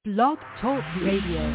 Blog Talk Radio.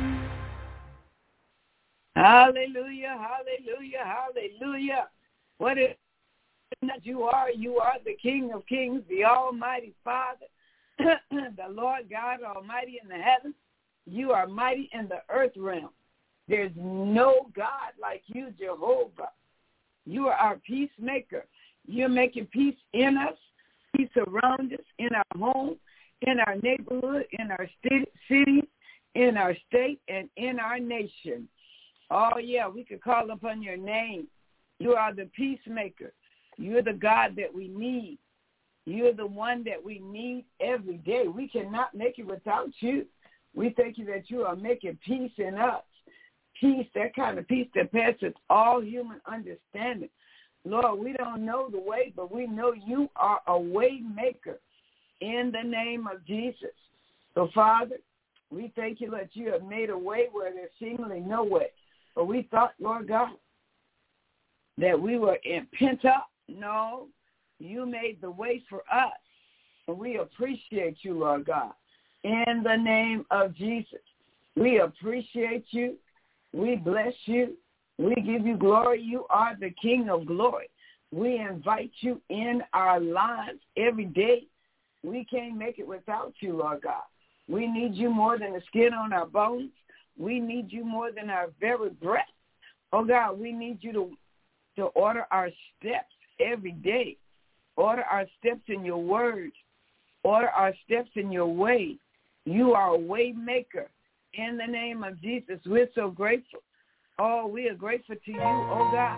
Hallelujah, hallelujah, hallelujah. What is that you are? You are the King of Kings, the Almighty Father, the Lord God Almighty in the heavens. You are mighty in the earth realm. There's no God like you, Jehovah. You are our peacemaker. You're making peace in us, peace around us, in our home, in our neighborhood, in our cities, in our state, and in our nation. Oh, yeah, we could call upon your name. You are the peacemaker. You're the God that we need. You're the one that we need every day. We cannot make it without you. We thank you that you are making peace in us. Peace, that kind of peace that passes all human understanding. Lord, we don't know the way, but we know you are a way maker in the name of Jesus. So, Father, we thank you that you have made a way where there's seemingly no way. But we thought, Lord God, that we were pent up. No, you made the way for us. And we appreciate you, Lord God, in the name of Jesus. We appreciate you. We bless you. We give you glory. You are the King of glory. We invite you in our lives every day. We can't make it without you, Lord God. We need you more than the skin on our bones. We need you more than our very breath. Oh, God, we need you to order our steps every day. Order our steps in your word. Order our steps in your way. You are a way maker. In the name of Jesus, we're so grateful. Oh, we are grateful to you, oh, God.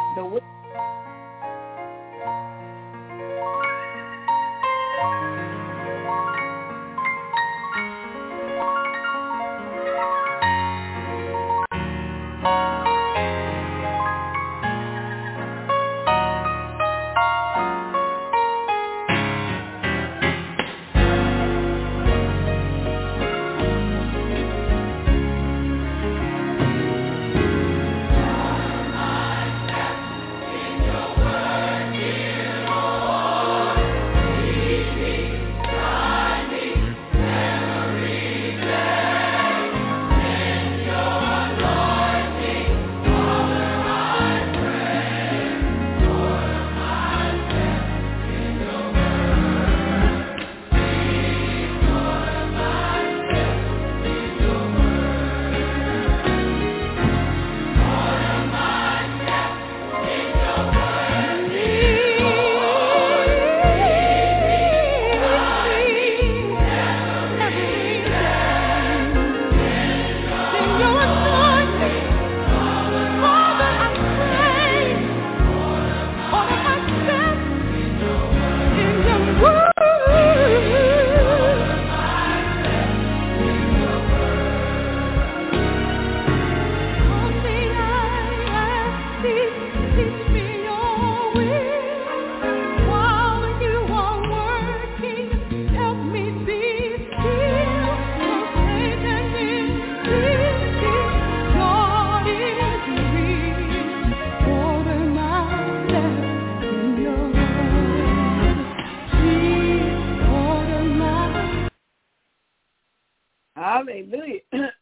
Hallelujah.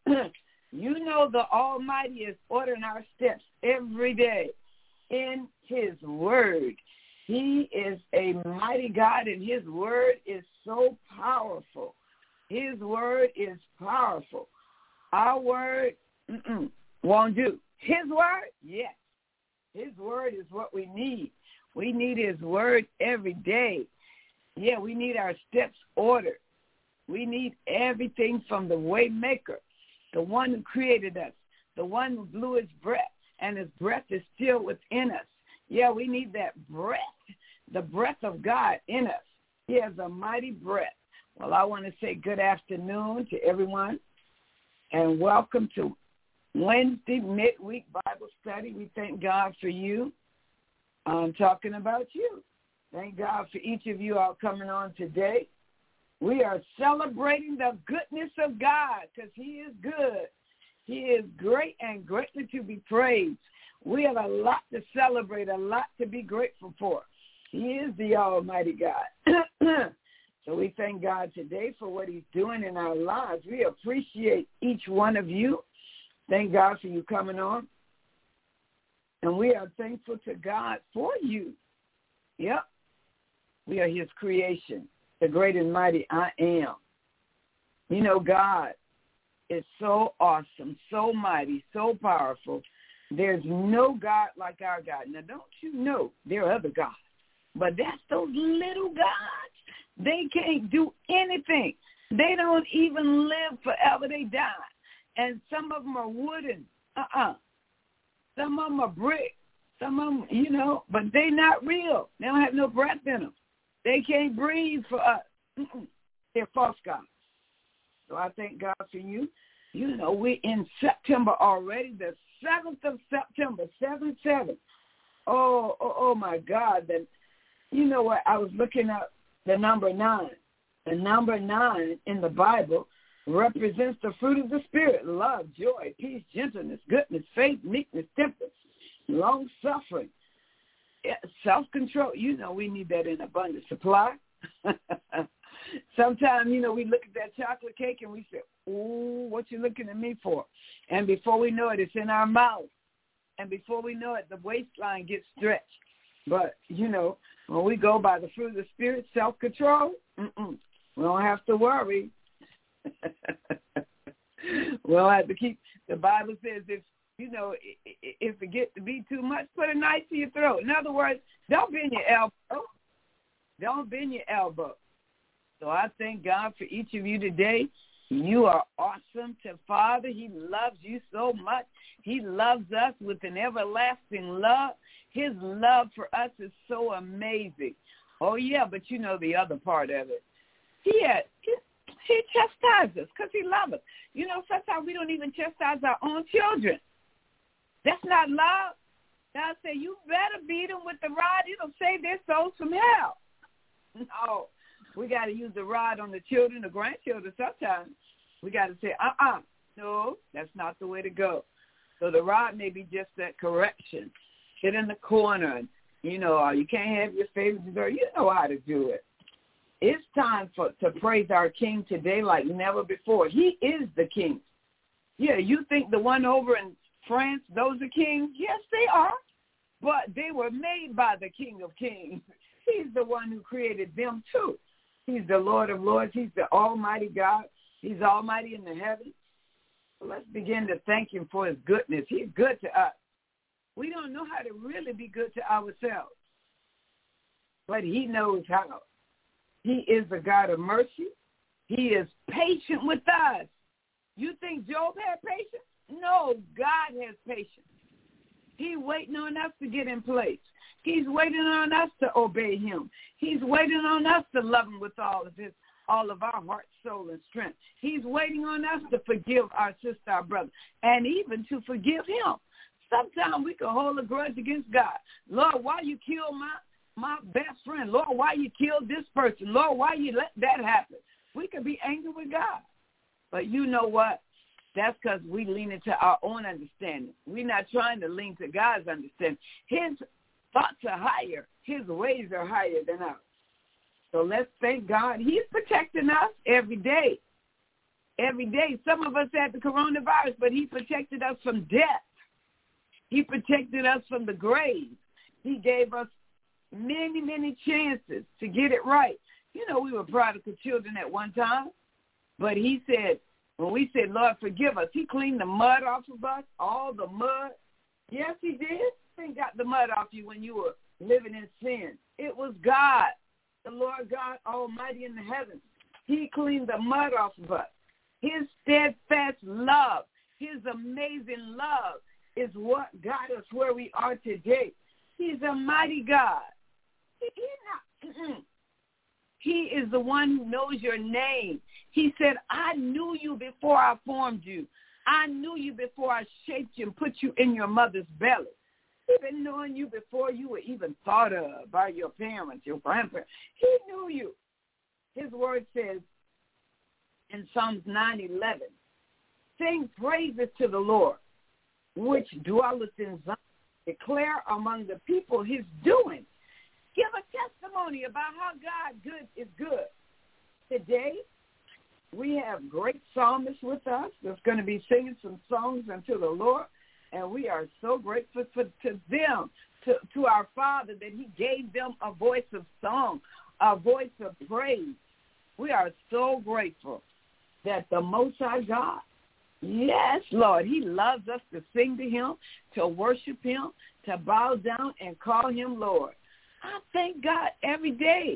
You know the Almighty is ordering our steps every day in his word. He is a mighty God, and his word is so powerful. His word is powerful. Our word won't do. His word, yes. His word is what we need. We need his word every day. Yeah, we need our steps ordered. We need everything from the way maker, the one who created us, the one who blew his breath, and his breath is still within us. Yeah, we need that breath, the breath of God in us. He has a mighty breath. Well, I want to say good afternoon to everyone, and welcome to Wednesday midweek Bible study. We thank God for you. I'm talking about you. Thank God for each of you all coming on today. We are celebrating the goodness of God because he is good. He is great and greatly to be praised. We have a lot to celebrate, a lot to be grateful for. He is the Almighty God. So we thank God today for what he's doing in our lives. We appreciate each one of you. Thank God for you coming on. And we are thankful to God for you. Yep. We are his creation, the great and mighty I am. You know, God is so awesome, so mighty, so powerful. There's no God like our God. Now, don't you know there are other gods? But that's those little gods. They can't do anything. They don't even live forever. They die. And some of them are wooden. Some of them are brick. Some of them, you know, but they're not real. They don't have no breath in them. They can't breathe for us. They're false gods. So I thank God for you. You know, we're in September already, the 7th of September, 7/7. Oh, my God. Then, you know what? I was looking up the number 9. The number 9 in the Bible represents the fruit of the Spirit: love, joy, peace, gentleness, goodness, faith, meekness, temperance, long-suffering, self-control. You know, we need that in abundant supply. Sometimes, you know, we look at that chocolate cake and we say, "Ooh, what you looking at me for?" And before we know it, it's in our mouth. And before we know it, the waistline gets stretched. But, you know, when we go by the fruit of the Spirit, self-control, we don't have to worry. We don't have to keep, the Bible says if it gets to be too much, put a knife to your throat. In other words, don't bend your elbow. Don't bend your elbow. So I thank God for each of you today. You are awesome to Father. He loves you so much. He loves us with an everlasting love. His love for us is so amazing. Oh, yeah, but you know the other part of it. He chastises us because he loves us. You know, sometimes we don't even chastise our own children. That's not love. God said, you better beat them with the rod. It'll save their souls from hell. No, we got to use the rod on the children, the grandchildren sometimes. We got to say, no, that's not the way to go. So the rod may be just that correction. Sit in the corner and, you know, you can't have your favorite dessert. You know how to do it. It's time to praise our King today like never before. He is the King. Yeah, you think the one over in France, those are kings? Yes, they are. But they were made by the King of Kings. He's the one who created them too. He's the Lord of Lords. He's the Almighty God. He's almighty in the heavens. So let's begin to thank him for his goodness. He's good to us. We don't know how to really be good to ourselves, but he knows how. He is the God of mercy. He is patient with us. You think Job had patience? No, God has patience. He's waiting on us to get in place. He's waiting on us to obey him. He's waiting on us to love him with all of our heart, soul, and strength. He's waiting on us to forgive our sister, our brother, and even to forgive him. Sometimes we can hold a grudge against God. Lord, why you killed my best friend? Lord, why you killed this person? Lord, why you let that happen? We could be angry with God. But you know what? That's because we lean into our own understanding. We're not trying to lean to God's understanding. His thoughts are higher. His ways are higher than ours. So let's thank God. He's protecting us every day. Every day. Some of us had the coronavirus, but he protected us from death. He protected us from the grave. He gave us many, many chances to get it right. You know, we were prodigal children at one time, but he said, when we said, Lord, forgive us, he cleaned the mud off of us, all the mud. Yes, he did. He got the mud off you when you were living in sin. It was God, the Lord God Almighty in the heavens. He cleaned the mud off of us. His steadfast love, his amazing love is what got us where we are today. He's a mighty God. He is the one who knows your name. He said, I knew you before I formed you. I knew you before I shaped you and put you in your mother's belly. He's been knowing you before you were even thought of by your parents, your grandparents. He knew you. His word says in Psalms 9:11, sing praises to the Lord, which dwelleth in Zion. Declare among the people his doing. Give a testimony about how God is good. today we have great psalmists with us that's going to be singing some songs unto the Lord, and we are so grateful to them, to our Father, that he gave them a voice of song, a voice of praise. We are so grateful that the Most High God, yes, Lord, he loves us to sing to him, to worship him, to bow down and call him Lord. I thank God every day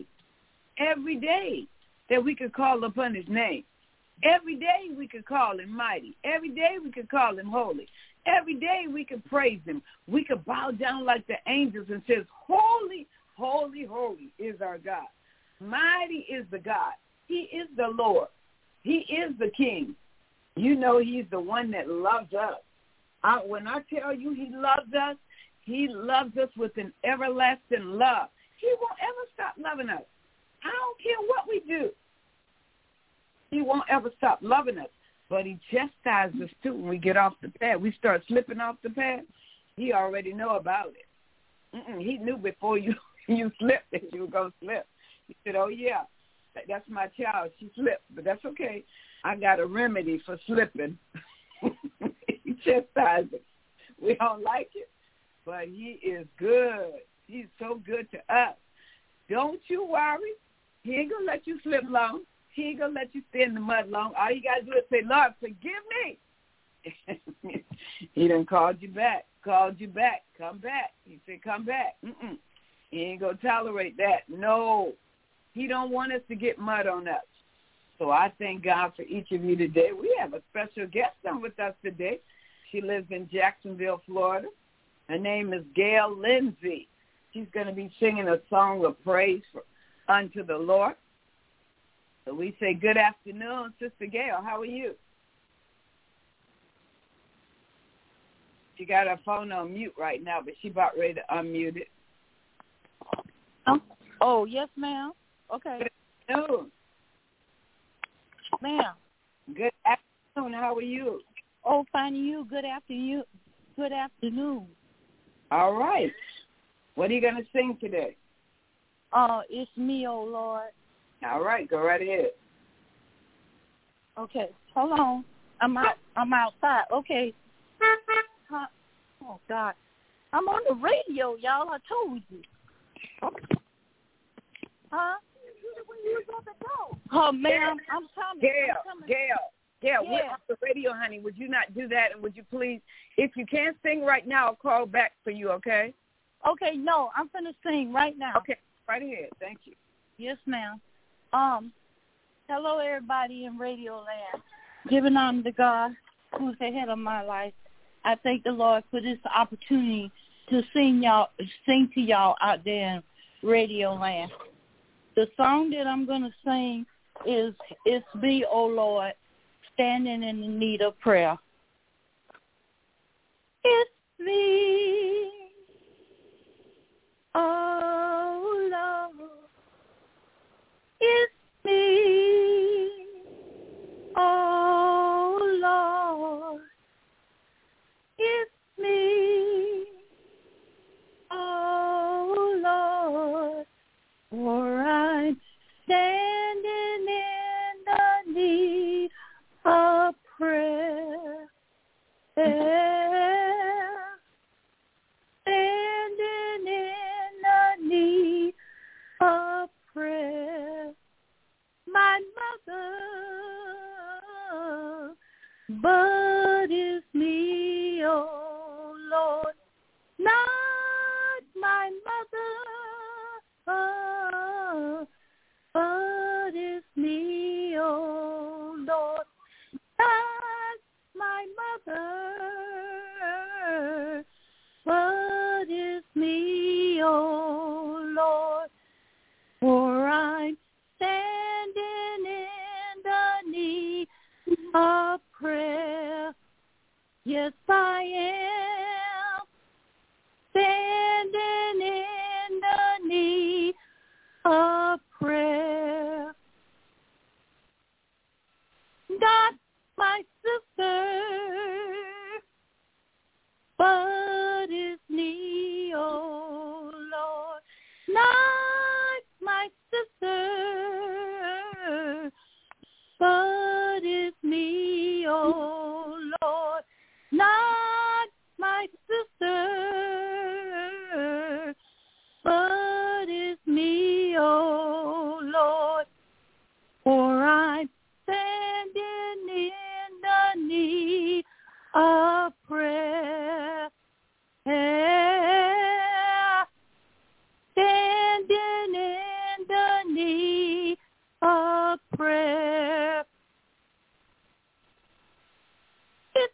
that we could call upon his name. Every day we could call him mighty. Every day we could call him holy. Every day we could praise him. We could bow down like the angels and say, holy, holy, holy is our God. Mighty is the God. He is the Lord. He is the King. You know he's the one that loves us. When I tell you he loves us with an everlasting love. He won't ever stop loving us. I don't care what we do. He won't ever stop loving us. But he chastises us too when we get off the path. We start slipping off the path. He already know about it. He knew before you slipped that you were going to slip. He said, oh, yeah, that's my child. She slipped, but that's okay. I got a remedy for slipping. He chastises. We don't like it, but he is good. He's so good to us. Don't you worry. He ain't going to let you slip long. He ain't going to let you stay in the mud long. All you got to do is say, Lord, forgive me. He done called you back. Come back. He said, come back. He ain't going to tolerate that. No. He don't want us to get mud on us. So I thank God for each of you today. We have a special guest on with us today. She lives in Jacksonville, Florida. Her name is Gail Lindsay. She's going to be singing a song of praise unto the Lord. So we say good afternoon, Sister Gail. How are you? She got her phone on mute right now, but she about ready to unmute it. Oh, yes, ma'am. Okay. Good afternoon. Ma'am. Good afternoon. How are you? Oh, fine, you. Good afternoon. Good afternoon. All right. What are you going to sing today? It's me, oh Lord. All right, go right ahead. Okay, hold on. I'm outside. Okay. Huh? Oh God, I'm on the radio, y'all. I told you. Huh? When you was on the door. Oh, ma'am, I'm coming. Gail, we're on the radio, honey. Would you not do that? And would you please, if you can't sing right now, I'll call back for you, okay? Okay, no, I'm going to sing right now. Okay, right ahead. Thank you. Yes, ma'am. Hello, everybody in Radio Land. Giving honor to God, who's the head of my life. I thank the Lord for this opportunity to sing to y'all out there in Radio Land. The song that I'm going to sing is It's Me, O Lord, Standing in the Need of Prayer. It's me, oh Lord, it's me, oh Lord, it's me, oh Lord, for I'm standing in the need of prayer. Standing in the need of prayer. My mother, but it's me, oh Lord, not my mother, but it's me, oh Lord, not my mother, but it's me, oh Lord, for I'm standing in the need of prayer. Yes, I am standing in the need of prayer. Not my sister, but it's me, oh Lord. Not my sister, of prayer. Standing in the need of prayer. It's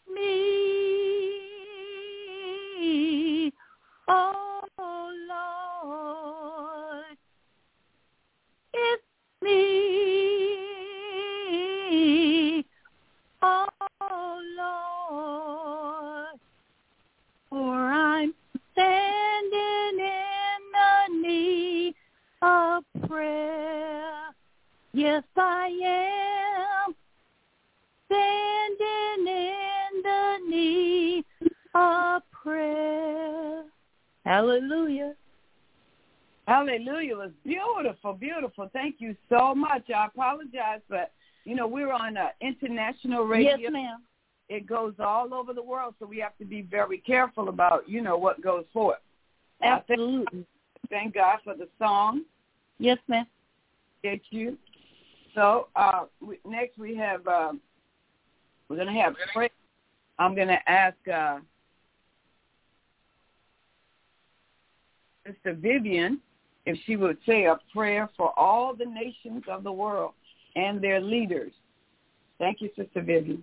me, oh Lord. It's me, oh Lord. For I'm standing in the need of prayer. Yes, I am standing in the need of prayer. Hallelujah. Hallelujah. It was beautiful, beautiful. Thank you so much. I apologize, but, we're on international radio. Yes, ma'am. It goes all over the world, so we have to be very careful about, what goes forth. Absolutely. Thank God for the song. Yes, ma'am. Get you. So next we have, we're going to have prayer. I'm going to ask Sister Vivian if she would say a prayer for all the nations of the world and their leaders. Thank you, Sister Vivian.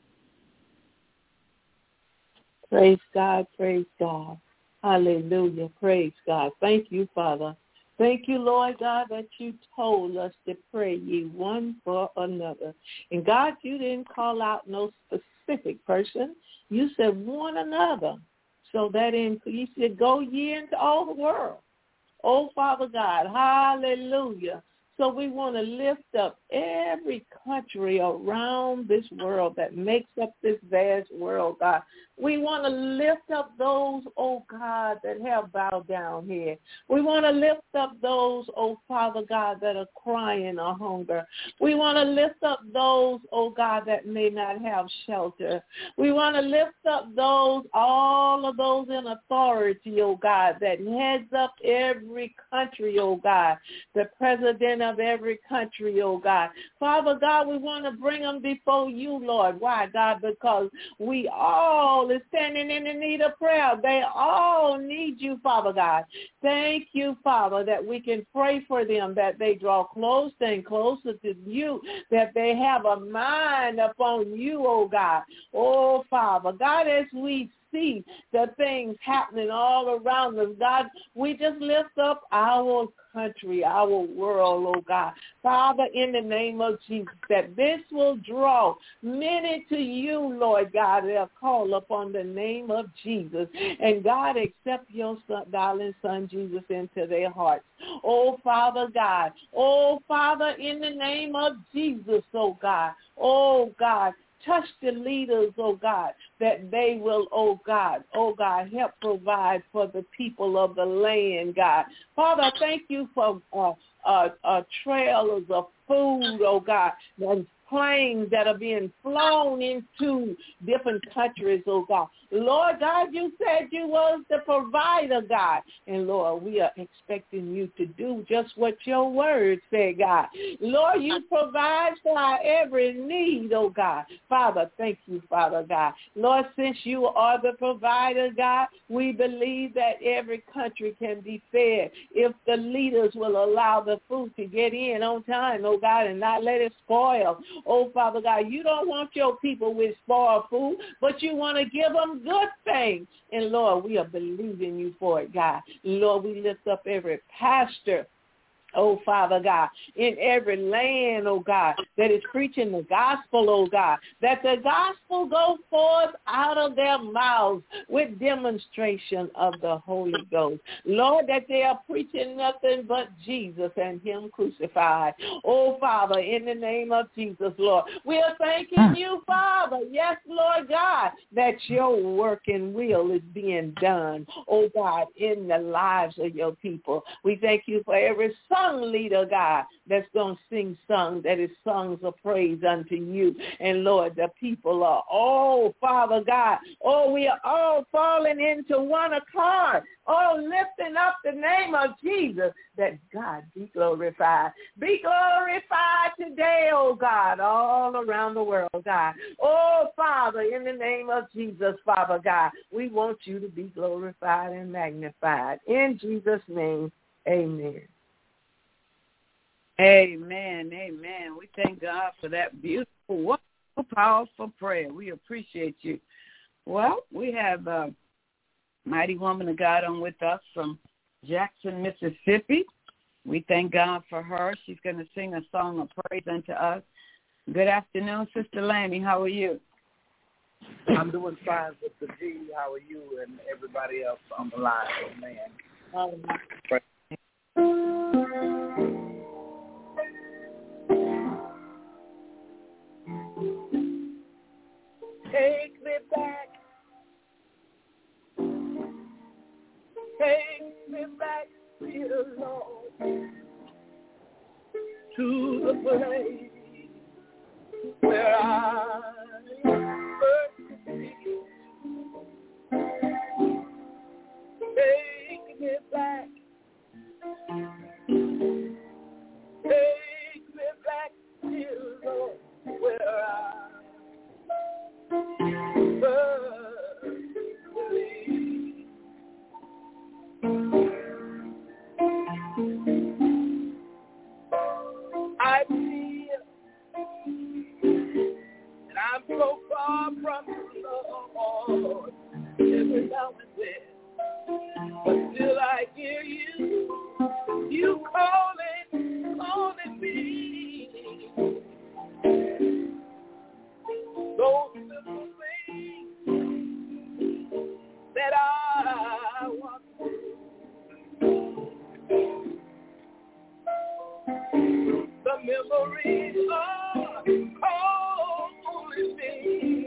Praise God, praise God. Hallelujah, praise God. Thank you, Father. Thank you, Lord God, that you told us to pray ye one for another. And God, you didn't call out no specific person. You said one another. So that you said, go ye into all the world. Oh, Father God, hallelujah. So we want to lift up every country around this world that makes up this vast world, God. We want to lift up those, oh God, that have bowed down here. We want to lift up those, oh Father God, that are crying or hunger. We want to lift up those, oh God, that may not have shelter. We want to lift up those, all of those in authority, oh God, that heads up every country, oh God, the president of every country, oh God. Father God, we want to bring them before you, Lord. Why, God? Because we all is standing in the need of prayer. They all need you, Father God. Thank you, Father, that we can pray for them, that they draw closer and closer to you, that they have a mind upon you, oh God. Oh, Father, God, as we see the things happening all around us, God, we just lift up our country, our world, oh God. Father, in the name of Jesus, that this will draw many to you, Lord God. They'll call upon the name of Jesus. And God, accept your son, darling son, Jesus, into their hearts. Oh, Father God. Oh, Father, in the name of Jesus, oh God. Oh, God. Touch the leaders, oh God, that they will, oh God, help provide for the people of the land, God. Father, thank you for trailers of food, oh God, and planes that are being flown into different countries, oh God. Lord God, you said you was the provider, God. And Lord, we are expecting you to do just what your word said, God. Lord, you provide for our every need, oh God. Father, thank you, Father God. Lord, since you are the provider, God, we believe that every country can be fed if the leaders will allow the food to get in on time, oh God, and not let it spoil. Oh, Father God, you don't want your people with spoiled food, but you want to give them good things. And, Lord, we are believing you for it, God. Lord, we lift up every pastor, oh, Father God, in every land, oh God, that is preaching the gospel, oh God, that the gospel go forth out of their mouths with demonstration of the Holy Ghost. Lord, that they are preaching nothing but Jesus and him crucified. Oh, Father, in the name of Jesus, Lord, we are thanking you, Father, yes, Lord God, that your work and will is being done, oh God, in the lives of your people. We thank you for every song leader, God, that's going to sing songs that is songs of praise unto you. And Lord, the people are, oh, Father God, oh, we are all falling into one accord, Oh, lifting up the name of Jesus, that God be glorified. Be glorified today, oh God, all around the world, God. Oh, Father, in the name of Jesus, Father God, we want you to be glorified and magnified. In Jesus' name, amen. Amen, amen. We thank God for that beautiful, wonderful, powerful prayer. We appreciate you. Well, we have mighty woman of God on with us from Jackson, Mississippi. We thank God for her. She's going to sing a song of praise unto us. Good afternoon, Sister Lanny. How are you? I'm doing fine, Sister G. How are you and everybody else on the line? Amen. Take me back. Take me back, dear Lord, to the place where I first see you. Take me back. Take me back, dear Lord, where I first believed. I feel that I'm so far from the Lord every now and then, but still I hear you calling me. Those little things that I want to do. The memories are calling me.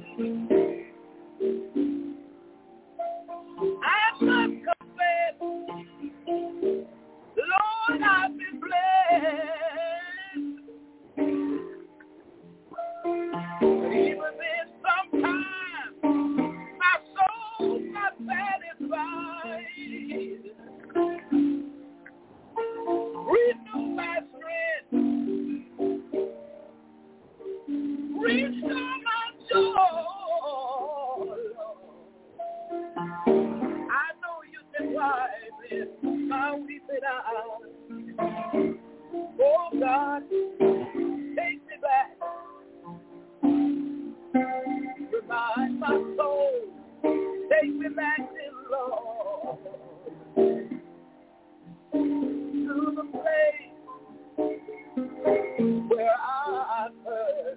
I must confess, Lord, I've been blessed. But even then, sometimes my soul's not satisfied. Renew my strength. Restore my joy. I know you can wipe my weeping eyes. Oh God, take me back. Revive my soul. Take me back, dear Lord, to the place where I heard.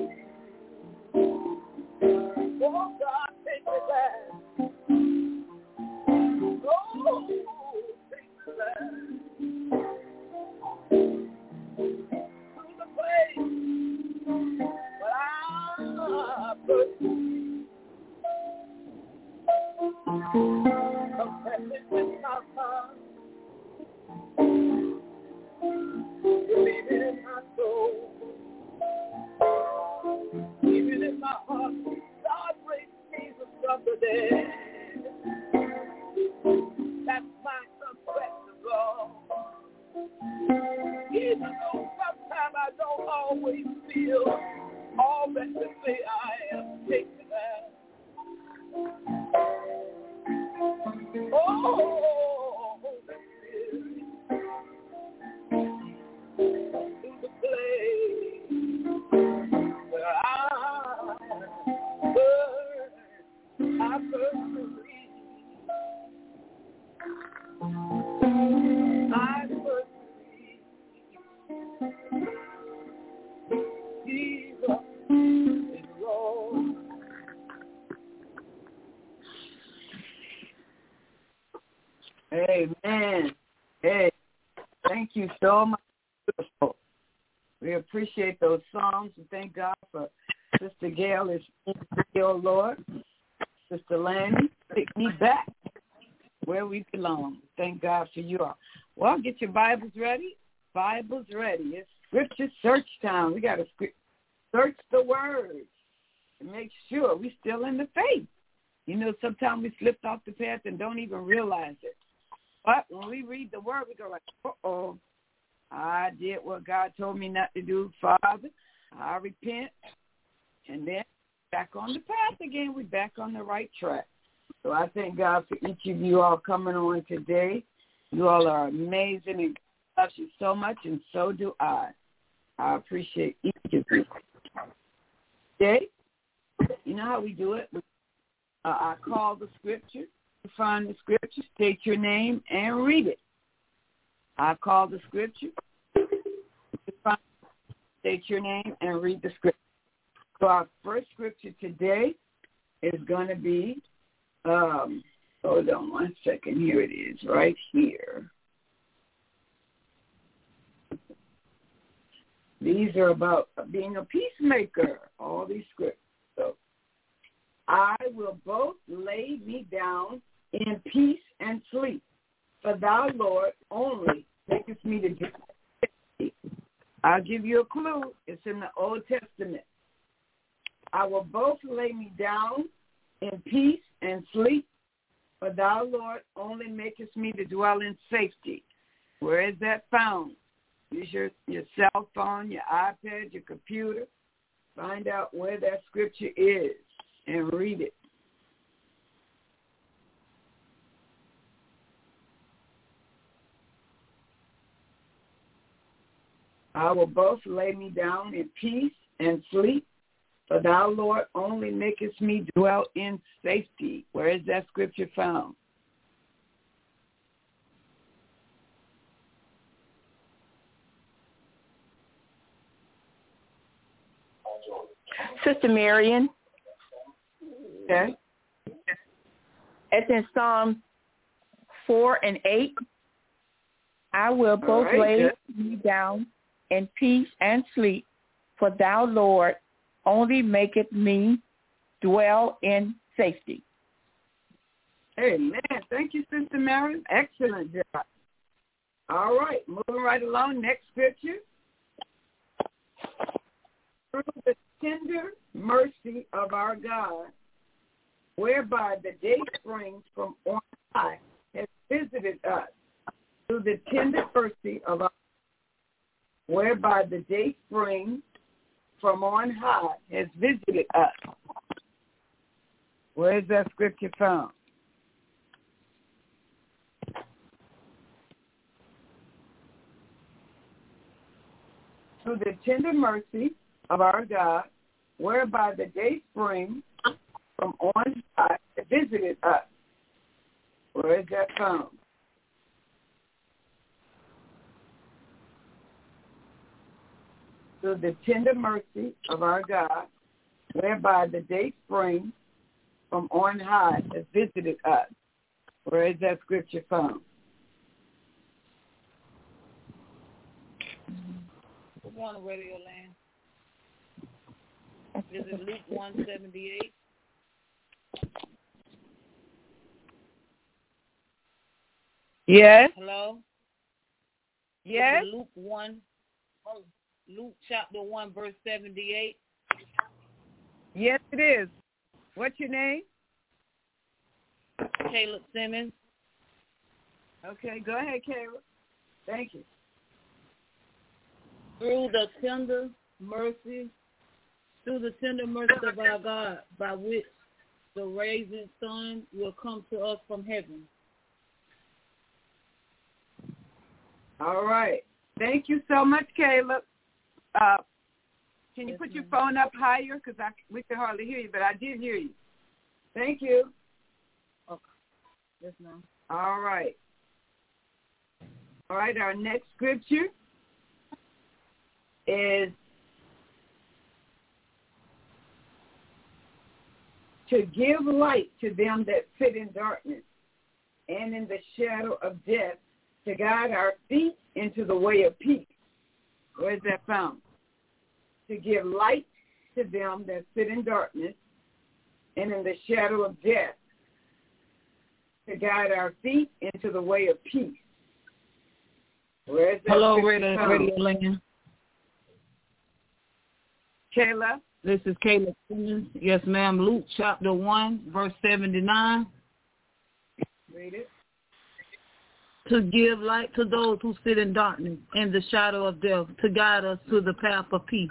Oh God, take me back. Oh, take me back to the place where I first confessing with my heart, believing in my soul, even in my heart, God raised Jesus from the dead. That's my confession, Lord. Even though sometimes I don't always feel all that to say I am, take me back. Oh, Holy Spirit, to the place where I first believed. I first believed Jesus is Lord. Amen. Hey, thank you so much. We appreciate those songs. We thank God for Sister Gail is your Lord. Sister Lanny, take me back where we belong. Thank God for you all. Well, get your Bibles ready. Bibles ready. It's scripture search time. We got to search the words and make sure we're still in the faith. You know, sometimes we slipped off the path and don't even realize it. But when we read the word, we go like, uh-oh, I did what God told me not to do, Father. I repent. And then back on the path again. We're back on the right track. So I thank God for each of you all coming on today. You all are amazing and God loves you so much, and so do I. I appreciate each of you. Today, you know how we do it? I call the scripture. You find the scripture, state your name, and read it. I call the scripture. State your name and read the scripture. So our first scripture today is going to be, hold on one second. Here it is, right here. These are about being a peacemaker, all these scriptures. So, I will both lay me down in peace and sleep, for thou, Lord, only makest me to do. I'll give you a clue. It's in the Old Testament. I will both lay me down in peace and sleep, for thou, Lord, only makest me to dwell in safety. Where is that found? Use your cell phone, your iPad, your computer. Find out where that scripture is and read it. I will both lay me down in peace and sleep, for thou, Lord, only makest me dwell in safety. Where is that scripture found? Sister Marion. Okay. It's in Psalm 4 and 8. I will both lay me down in peace and sleep, for thou, Lord, only maketh me dwell in safety. Amen. Thank you, Sister Marion. Excellent job. All right, moving right along. Next scripture. Through the tender mercy of our God, whereby the day springs from on high, has visited us. Through the tender mercy of our God, whereby the day springs from on high, has visited us. Where is that scripture found? Through the tender mercy of our God, whereby the day springs from on high, has visited us. Where is that found? Through the tender mercy of our God, whereby the day springs from on high, has visited us. Where is that scripture found? Good morning, Radio Land. Is it Luke 178? Yes. Hello? Yes. Is it Luke chapter 1, verse 78? Yes, it is. What's your name? Caleb Simmons. Okay, go ahead, Caleb. Thank you. Through the tender mercy of our God, by which the rising sun will come to us from heaven. All right. Thank you so much, Caleb. Can you put your phone up higher? Because we can hardly hear you, but I did hear you. Thank you. Okay. Yes, ma'am. All right. All right, our next scripture is to give light to them that sit in darkness and in the shadow of death, to guide our feet into the way of peace. Where is that found? To give light to them that sit in darkness and in the shadow of death, to guide our feet into the way of peace. Where is that? Hello, Radio Land. Kayla? This is Caleb Simmons. Yes, ma'am. Luke chapter 1, verse 79. Read it. To give light to those who sit in darkness and the shadow of death, to guide us to the path of peace.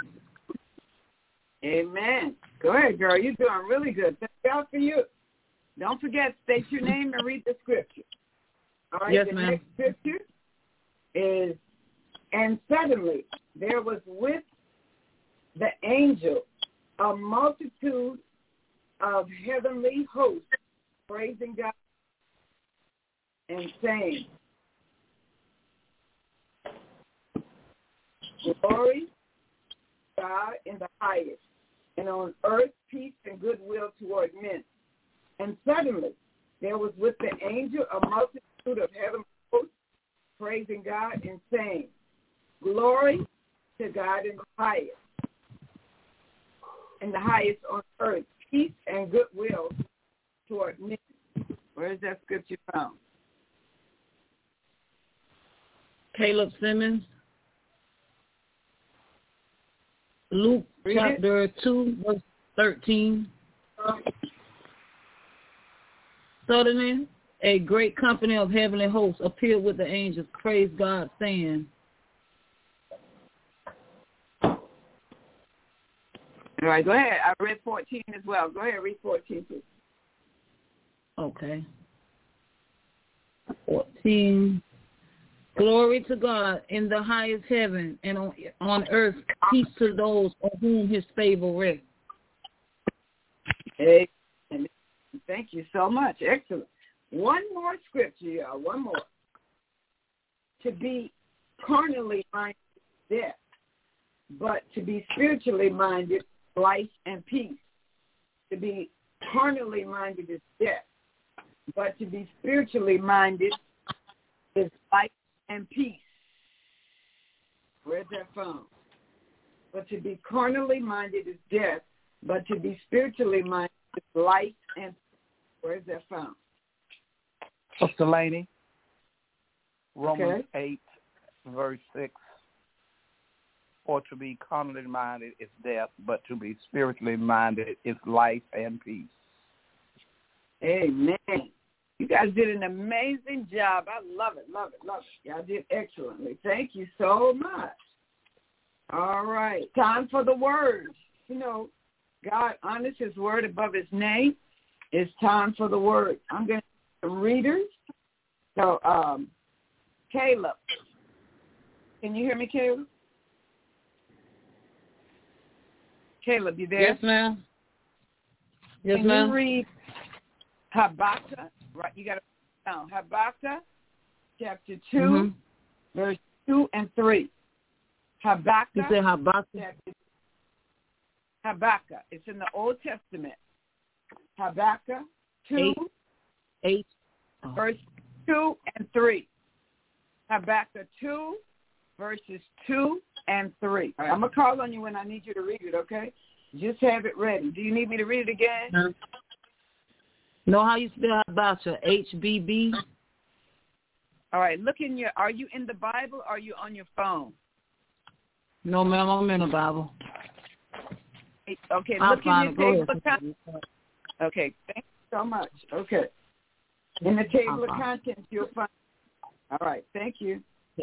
Amen. Go ahead, girl. You're doing really good. Thank God for you. Don't forget, state your name and read the scripture. All right, yes, the ma'am. next scripture is, and suddenly there was with the angel a multitude of heavenly hosts praising God and saying, glory to God in the highest, and on earth peace and goodwill toward men. And suddenly there was with the angel a multitude of heavenly hosts praising God and saying, glory to God in the highest on earth, peace and goodwill toward men. Where is that scripture found? Caleb Simmons. Luke chapter 2, verse 13. Suddenly, a great company of heavenly hosts appeared with the angels, praise God, saying, all right, go ahead. I read 14 as well. Go ahead, read 14, please. Okay. 14. Glory to God in the highest heaven, and on earth peace to those on whom his favor rests. Amen. Thank you so much. Excellent. One more scripture, y'all. One more. To be carnally minded is death, but to be spiritually minded, life and peace. To be carnally minded is death, but to be spiritually minded is life and peace. Where's that from? But to be carnally minded is death, but to be spiritually minded is life and peace. Where's that from? Sister Laney, Romans 8, verse 6. For to be carnally minded is death, but to be spiritually minded is life and peace. Amen. You guys did an amazing job. I love it, love it, love it. Y'all did excellently. Thank you so much. All right. Time for the word. You know, God honors his word above his name. It's time for the word. I'm going to do some readers. So, Caleb. Can you hear me, Caleb? Caleb, you there? Yes, ma'am. Yes, ma'am. Can you read Habakkuk? Right, you got to put it down. Habakkuk, chapter 2, verse 2 and 3. Habakkuk. You said Habakkuk? Habakkuk. It's in the Old Testament. Habakkuk 2, 8. Verse 2 and 3. Habakkuk 2, verses 2 and 3. Right, I'm going to call on you when I need you to read it, okay? Just have it ready. Do you need me to read it again? Know how you spell Habakkuk? HBB? All right, look in your, are you in the Bible or are you on your phone? No, ma'am, I'm in the Bible. Okay, I'll look in your table of contents. contents. Okay, thank you so much. Okay. In the table of contents, you'll find. All right, thank you.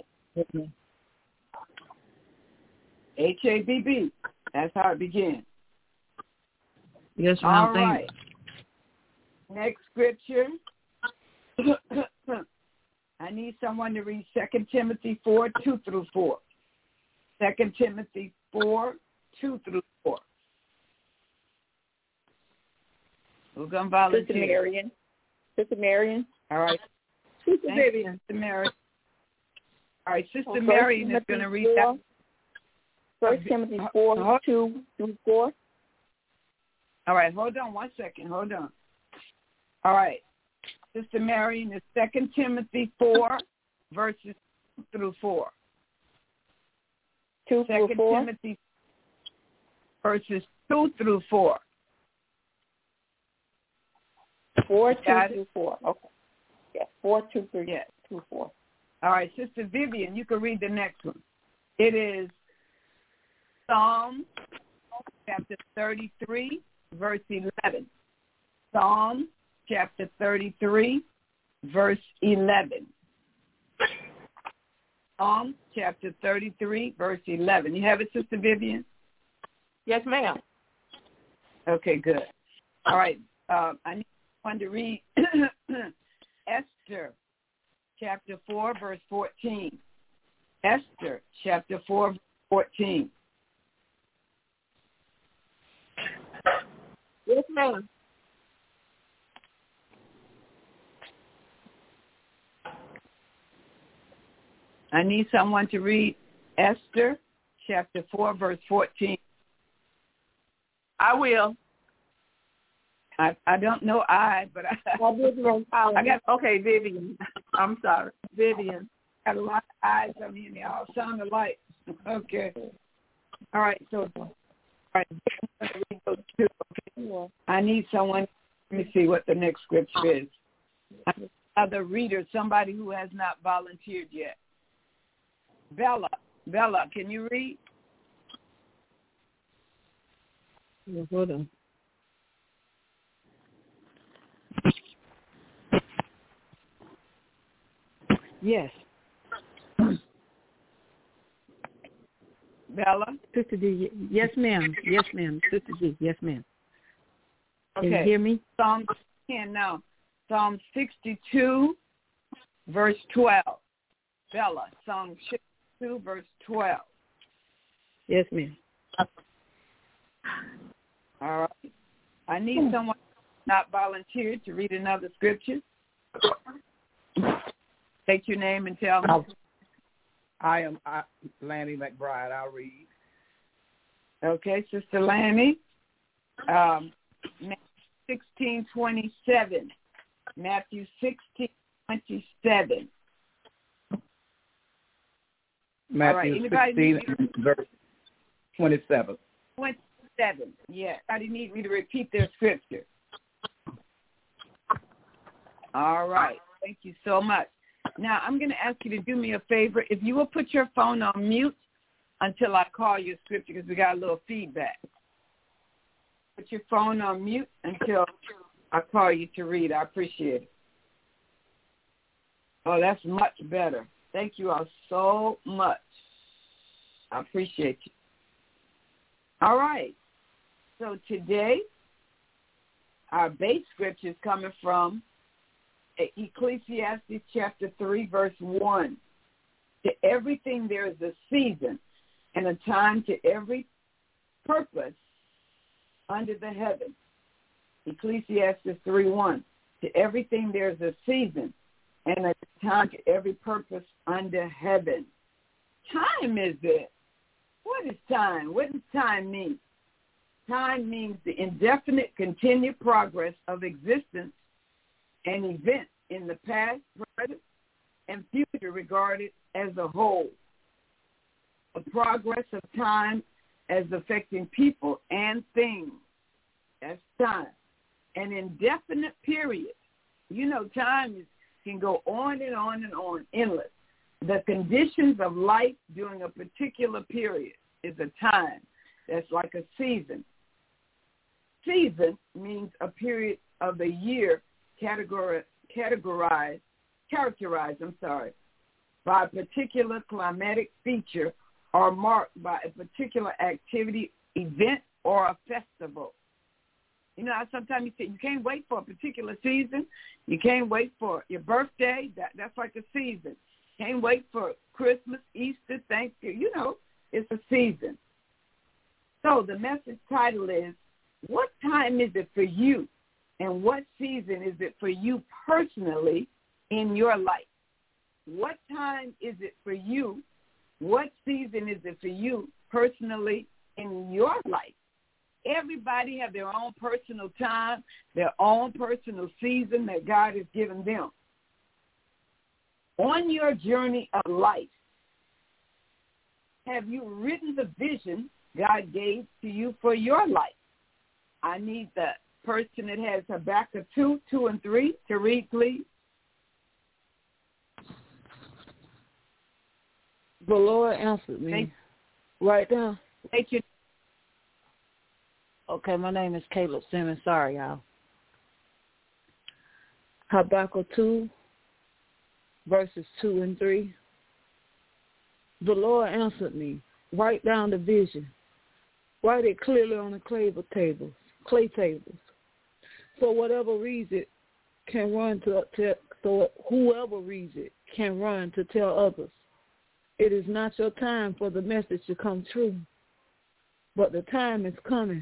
HABB. That's how it begins. Yes, ma'am. All right. Next scripture. I need someone to read 2 Timothy 4, 2 through 4. 2 Timothy 4, 2 through 4. Who's going to volunteer? Sister Marion. All right. Sister Vivian. Sister Marion. All right, Sister Marion is going to read that. 1 Timothy 4, 2 through 4. All right, hold on one second. Hold on. All right. Sister Marion is 2 Timothy 4, verses 2 through 4. 2 through 4? 2 Timothy, verses 2 through 4. 4, 2 through 4. Okay. Yeah, 4, 2 through 4. All right, Sister Vivian, you can read the next one. It is Psalm chapter 33, verse 11. Psalm chapter 33, verse 11. Psalm chapter 33, verse 11. You have it, Sister Vivian? Yes, ma'am. Okay, good. All right. I need one to read Esther chapter 4, verse 14. Esther chapter 4, verse 14. Yes, ma'am. I need someone to read Esther chapter 4, verse 14. I will. I don't know but I got okay, Vivian. I'm sorry. Vivian. Got a lot of eyes on me and they all sound alike. Okay. All right, so all right, I'm gonna read those two. Okay. I need someone. Let me see what the next scripture is. Another reader, somebody who has not volunteered yet. Bella, can you read? Hold on. Yes. Bella? Sister D, yes, ma'am. Yes, ma'am. Sister D, yes, ma'am. Okay. Can you hear me? Psalm 10 now. Psalm 62, verse 12. Bella, Psalm 62, verse 12. Yes, ma'am. All right. I need someone not volunteered to read another scripture. State your name and tell me. I am Lanny McBride. I'll read. Okay, Sister Lanny. Matthew 16:27. Matthew 16:27. Matthew 16, verse 27. 27. Yeah. I didn't need me to repeat their scripture. All right. Thank you so much. Now, I'm going to ask you to do me a favor. If you will put your phone on mute until I call your scripture, because we got a little feedback. Put your phone on mute until I call you to read. I appreciate it. Oh, that's much better. Thank you all so much. I appreciate you. All right. So today, our base scripture is coming from Ecclesiastes chapter 3, verse 1. To everything there is a season and a time to every purpose under the heaven. Ecclesiastes 3:1. To everything there is a season and a time to every purpose under heaven. Time is it? What is time? What does time mean? Time means the indefinite continued progress of existence and events in the past, present, and future regarded as a whole. The progress of time as affecting people and things. That's time. An indefinite period. You know, time can go on and on and on, endless. The conditions of life during a particular period is a time. That's like a season. Season means a period of the year characterized by a particular climatic feature or marked by a particular activity, event, or a festival. You know, sometimes you say you can't wait for a particular season. You can't wait for your birthday. That's like a season. Can't wait for Christmas, Easter, Thanksgiving. You know, it's a season. So the message title is, what time is it for you? And what season is it for you personally in your life? What time is it for you? What season is it for you personally in your life? Everybody have their own personal time, their own personal season that God has given them. On your journey of life, have you written the vision God gave to you for your life? I need the person that has Habakkuk 2, 2, and 3 to read, please. The Lord answered me. Right now. State your Okay, my name is Caleb Simmons. Sorry, y'all. Habakkuk 2, verses 2 and 3. The Lord answered me, write down the vision. Write it clearly on the clay tables. So whatever reads it can run so whoever reads it can run to tell others. It is not your time for the message to come true, but the time is coming.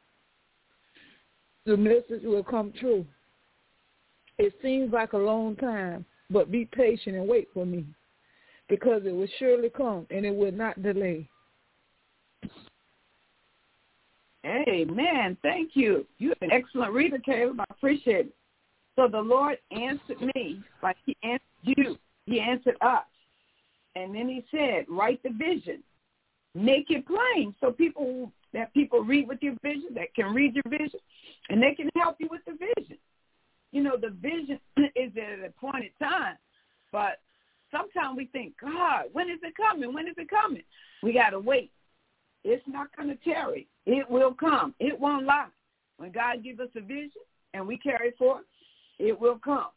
The message will come true. It seems like a long time, but be patient and wait for me, because it will surely come and it will not delay. Amen. Thank you. You're an excellent reader, Caleb. I appreciate it. So the Lord answered me like he answered you. He answered us. And then he said, write the vision. Make it plain so people read with your vision, that can read your vision, and they can help you with the vision. You know, the vision is at an appointed time, but sometimes we think, God, when is it coming? When is it coming? We got to wait. It's not going to tarry. It will come. It won't lie. When God gives us a vision and we carry it forth, it will come.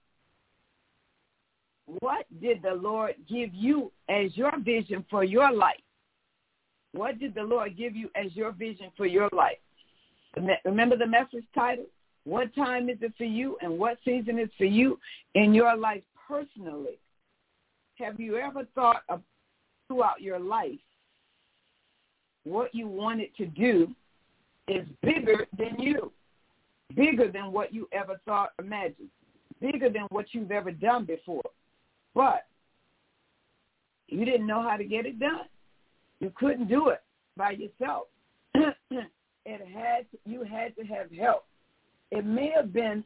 What did the Lord give you as your vision for your life? What did the Lord give you as your vision for your life? Remember the message title? What time is it for you and what season is for you in your life personally? Have you ever thought of throughout your life what you wanted to do is bigger than you, bigger than what you ever thought, imagined, bigger than what you've ever done before. But you didn't know how to get it done. You couldn't do it by yourself. You had to have help. It may have been,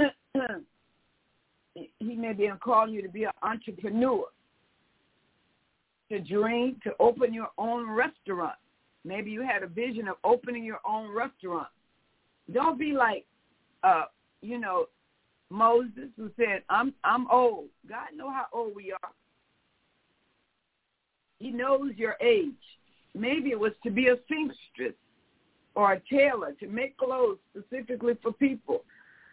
he may be calling you to be an entrepreneur, to dream, to open your own restaurant. Maybe you had a vision of opening your own restaurant. Don't be like, Moses, who said, I'm old. God knows how old we are. He knows your age. Maybe it was to be a seamstress or a tailor, to make clothes specifically for people.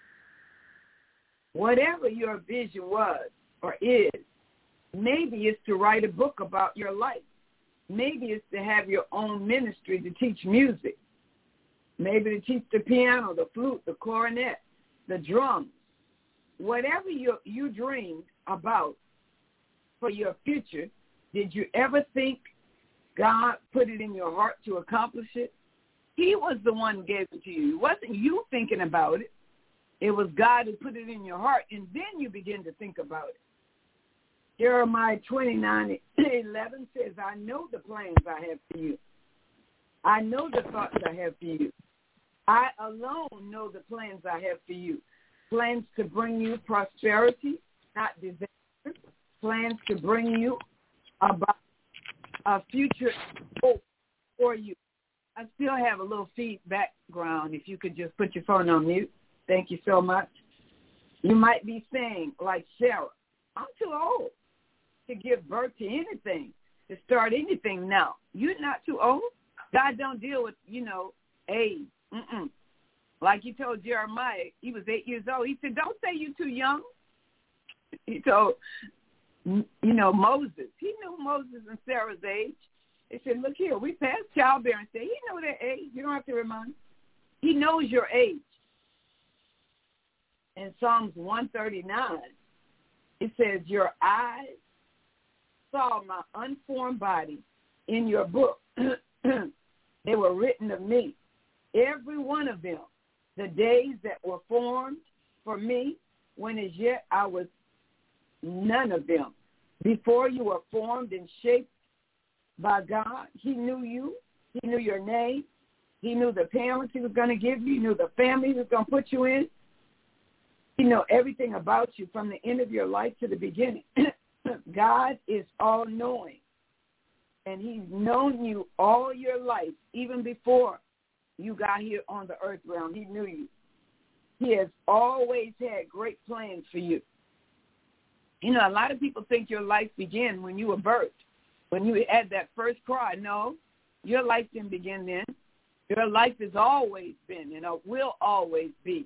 Whatever your vision was or is, maybe it's to write a book about your life. Maybe it's to have your own ministry to teach music. Maybe to teach the piano, the flute, the clarinet, the drums. Whatever you dreamed about for your future, did you ever think God put it in your heart to accomplish it? He was the one who gave it to you. It wasn't you thinking about it. It was God who put it in your heart, and then you begin to think about it. Jeremiah 29:11 says, I know the plans I have for you. I know the thoughts I have for you. I alone know the plans I have for you. Plans to bring you prosperity, not disaster. Plans to bring you about a future hope for you. I still have a little feedback background. If you could just put your phone on mute. Thank you so much. You might be saying, like Sarah, I'm too old to give birth to anything, to start anything now. You're not too old. God don't deal with, age. Like he told Jeremiah, he was 8 years old. He said, don't say you're too young. He told, Moses. He knew Moses and Sarah's age. He said, look here, we passed childbearing stage. He know their age. You don't have to remind him. He knows your age. In Psalms 139, it says, your eyes saw my unformed body in your book. They were written of me, every one of them, the days that were formed for me, when as yet I was none of them. Before you were formed and shaped by God, he knew you. He knew your name. He knew the parents he was going to give you. He knew the family he was going to put you in. He knew everything about you from the end of your life to the beginning. God is all-knowing, and he's known you all your life, even before you got here on the earth realm. He knew you. He has always had great plans for you. A lot of people think your life began when you were birthed, when you had that first cry. No, your life didn't begin then. Your life has always been and will always be.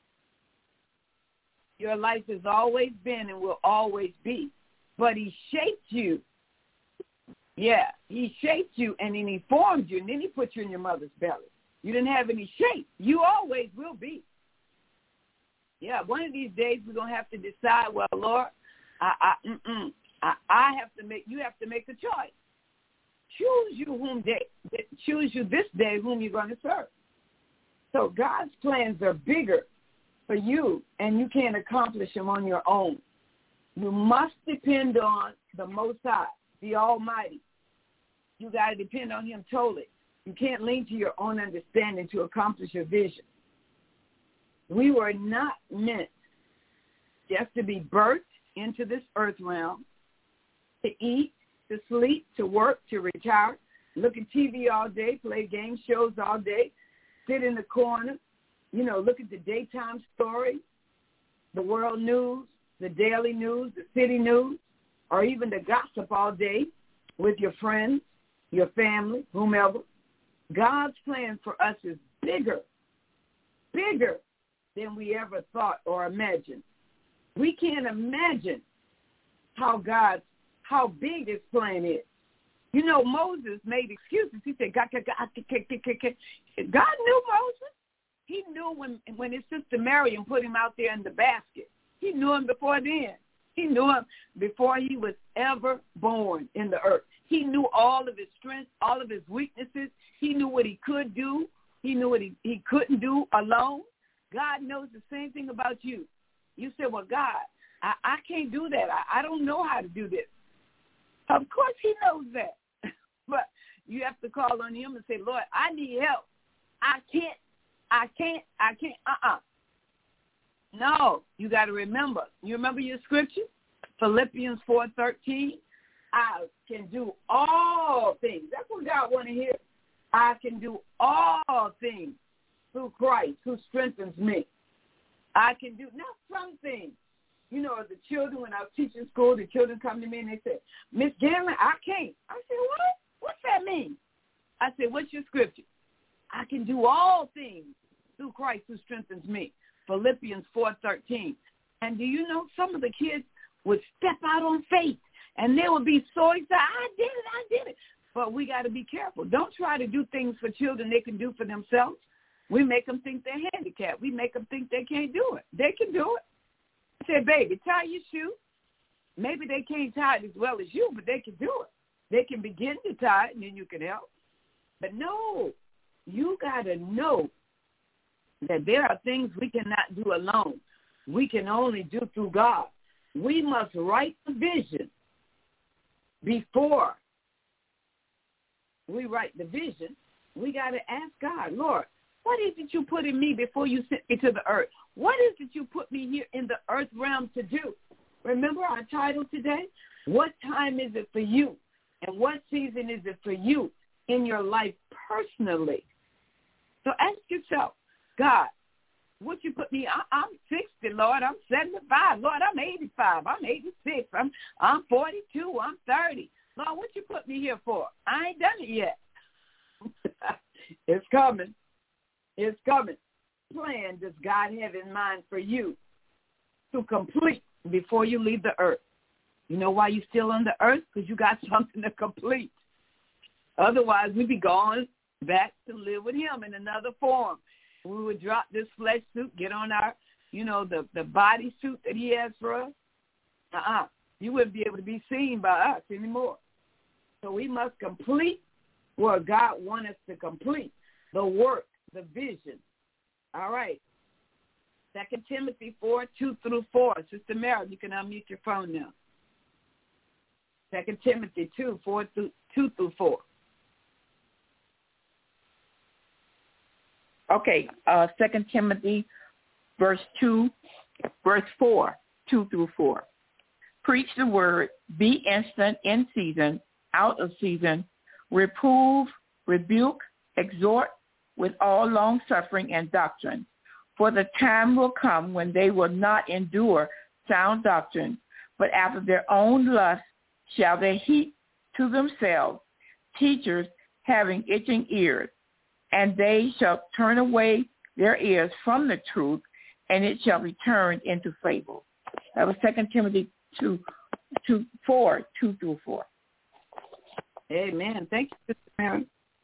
Your life has always been and will always be. But he shaped you. Yeah, he shaped you and then he formed you and then he put you in your mother's belly. You didn't have any shape. You always will be. Yeah, one of these days we're going to have to decide, well, Lord, I have to make, you have to make a choice. Choose you this day whom you're going to serve. So God's plans are bigger for you, and you can't accomplish them on your own. You must depend on the Most High, the Almighty. You got to depend on him totally. You can't lean to your own understanding to accomplish your vision. We were not meant just to be birthed into this earth realm, to eat, to sleep, to work, to retire, look at TV all day, play game shows all day, sit in the corner, look at the daytime stories, the world news, the daily news, the city news, or even the gossip all day with your friends, your family, whomever. God's plan for us is bigger than we ever thought or imagined. We can't imagine how big his plan is. Moses made excuses. He said, God knew Moses. He knew when his sister Miriam put him out there in the basket. He knew him before then. He knew him before he was ever born in the earth. He knew all of his strengths, all of his weaknesses. He knew what he could do. He knew what he couldn't do alone. God knows the same thing about you. You say, well, God, I can't do that. I don't know how to do this. Of course he knows that. But you have to call on him and say, Lord, I need help. I can't. No, you got to remember. You remember your scripture? Philippians 4:13. I can do all things. That's what God want to hear. I can do all things through Christ who strengthens me. I can do, not some things. The children, when I was teaching school, the children come to me and they say, Miss Gammon, I can't. I said, what? What's that mean? I said, what's your scripture? I can do all things through Christ who strengthens me. Philippians 4:13. And do you know some of the kids would step out on faith and they would be so excited, I did it. But we got to be careful. Don't try to do things for children they can do for themselves. We make them think they're handicapped. We make them think they can't do it. They can do it. I say, baby, tie your shoe. Maybe they can't tie it as well as you, but they can do it. They can begin to tie it, and then you can help. But no, you got to know that there are things we cannot do alone. We can only do through God. We must write the vision before we write the vision. We got to ask God, Lord, what is it you put in me before you sent me to the earth? What is it you put me here in the earth realm to do? Remember our title today? What time is it for you? And what season is it for you in your life personally? So ask yourself, God, what you put me, I'm 60, Lord. I'm 75. Lord, I'm 85. I'm 86. I'm 42. I'm 30. Lord, what you put me here for? I ain't done it yet. It's coming. It's coming. Plan does God have in mind for you to complete before you leave the earth? You know why you're still on the earth? Because you got something to complete. Otherwise, we'd be going back to live with him in another form. We would drop this flesh suit, get on our, the body suit that he has for us. You wouldn't be able to be seen by us anymore. So we must complete what God wants us to complete, the work, the vision. All right. 2 Timothy 4:2-4. Sister Mary, you can unmute your phone now. 2 Timothy 2:2-4. Okay, 2 Timothy verse 4, 2-4. Preach the word, be instant in season, out of season, reprove, rebuke, exhort with all long-suffering and doctrine. For the time will come when they will not endure sound doctrine, but after their own lust shall they heap to themselves teachers having itching ears, and they shall turn away their ears from the truth, and it shall be turned into fable. That was 2 Timothy 2:4. Amen. Thank you, Sister Mary.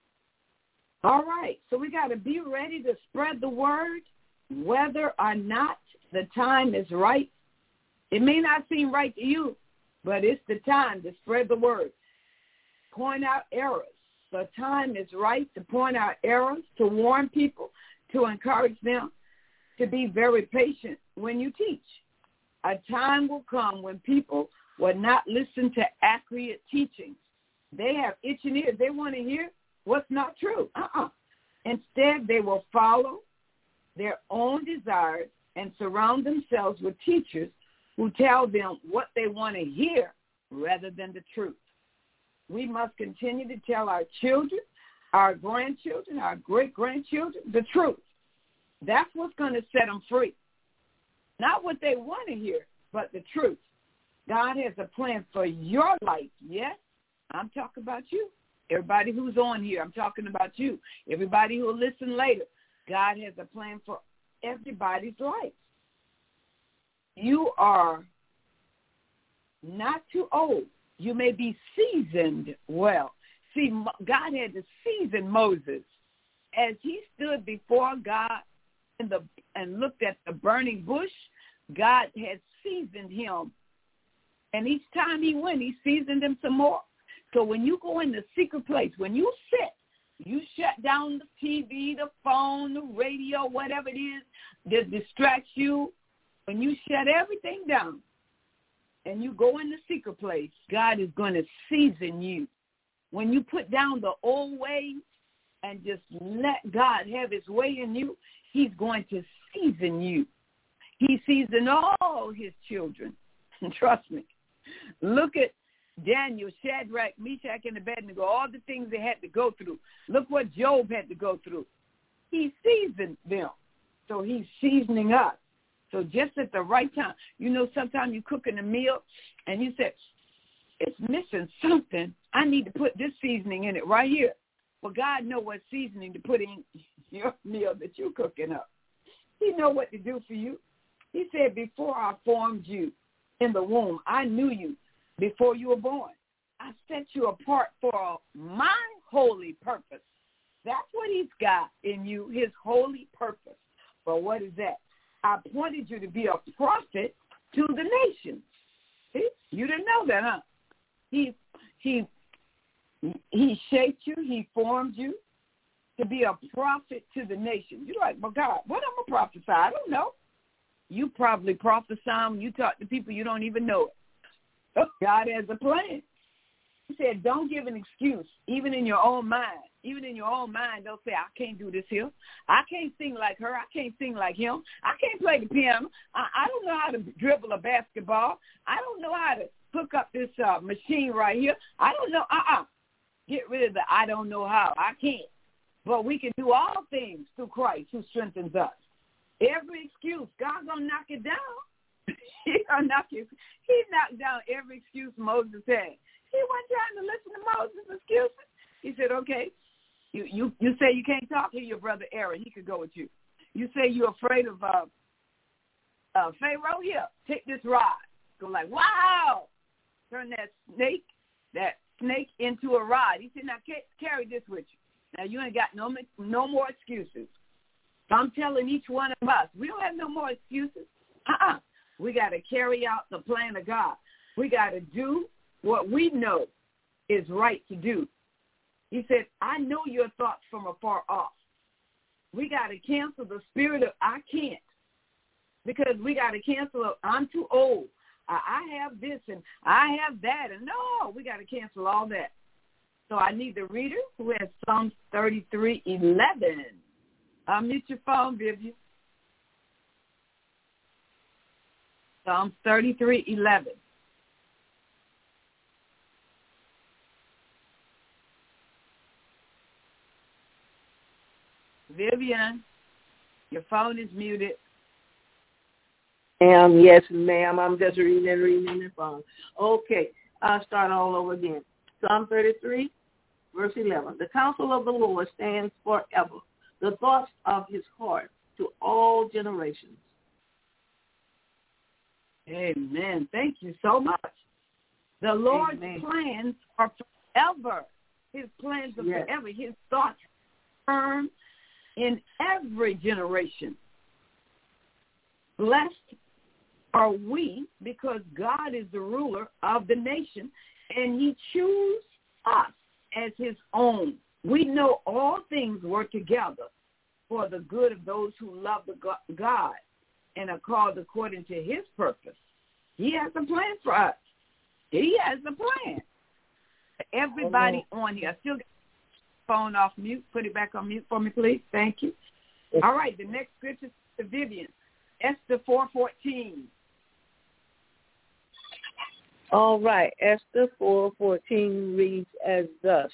All right, so we got to be ready to spread the word, whether or not the time is right. It may not seem right to you, but it's the time to spread the word. Point out errors. The time is right to point out errors, to warn people, to encourage them, to be very patient when you teach. A time will come when people will not listen to accurate teachings. They have itching ears. They want to hear what's not true. Instead, they will follow their own desires and surround themselves with teachers who tell them what they want to hear rather than the truth. We must continue to tell our children, our grandchildren, our great-grandchildren the truth. That's what's going to set them free. Not what they want to hear, but the truth. God has a plan for your life, yes? I'm talking about you. Everybody who's on here, I'm talking about you. Everybody who will listen later, God has a plan for everybody's life. You are not too old. You may be seasoned well. See, God had to season Moses. As he stood before God and looked at the burning bush, God had seasoned him. And each time he went, he seasoned him some more. So when you go in the secret place, when you sit, you shut down the TV, the phone, the radio, whatever it is that distracts you. When you shut everything down and you go in the secret place, God is going to season you. When you put down the old ways and just let God have his way in you, he's going to season you. He seasoned all his children. Trust me. Look at Daniel, Shadrach, Meshach, and Abednego, all the things they had to go through. Look what Job had to go through. He seasoned them. So he's seasoning us. So just at the right time. You know, sometimes you're cooking a meal and you say, it's missing something. I need to put this seasoning in it right here. Well, God knows what seasoning to put in your meal that you're cooking up. He knows what to do for you. He said, before I formed you in the womb, I knew you before you were born. I set you apart for my holy purpose. That's what he's got in you, his holy purpose. Well, what is that? I appointed you to be a prophet to the nations. See? You didn't know that, huh? He shaped you. He formed you to be a prophet to the nations. You're like, well, God, what am I prophesy? I don't know. You probably prophesy when you talk to people you don't even know it. God has a plan. He said, don't give an excuse, even in your own mind. Even in your own mind, don't say, I can't do this here. I can't sing like her. I can't sing like him. I can't play the piano. I don't know how to dribble a basketball. I don't know how to hook up this machine right here. I don't know. Get rid of the I don't know how. I can't. But we can do all things through Christ who strengthens us. Every excuse, God's going to knock it down. He knocked down every excuse Moses had. He wasn't trying to listen to Moses' excuses. He said, okay, you say you can't talk to your brother Aaron. He could go with you. You say you're afraid of Pharaoh? Here, take this rod. Go like, wow. Turn that snake into a rod. He said, now carry this with you. Now you ain't got no more excuses. So I'm telling each one of us, we don't have no more excuses. We got to carry out the plan of God. We got to do what we know is right to do. He said, I know your thoughts from afar off. We got to cancel the spirit of I can't, because we got to cancel I'm too old. I have this and I have that. And no, we got to cancel all that. So I need the reader who has Psalms 33:11. Unmute your phone, Vivian. Psalms 33:11. Vivian, your phone is muted. Yes, ma'am. I'm just reading the phone. Okay, I'll start all over again. Psalm 33, Verse 11, the counsel of the Lord stands forever, the thoughts of his heart to all generations. Amen. Thank you so much. The Lord's plans are forever. His plans are forever. His thoughts are firm in every generation. Blessed are we because God is the ruler of the nation, and he chooses us as his own. We know all things work together for the good of those who love the God and are called according to his purpose. He has a plan for us. He has a plan. Everybody on here. I still got the phone off mute. Put it back on mute for me, please. Thank you. All right, the next scripture is Vivian. Esther 4:14. All right, Esther 4:14 reads as thus.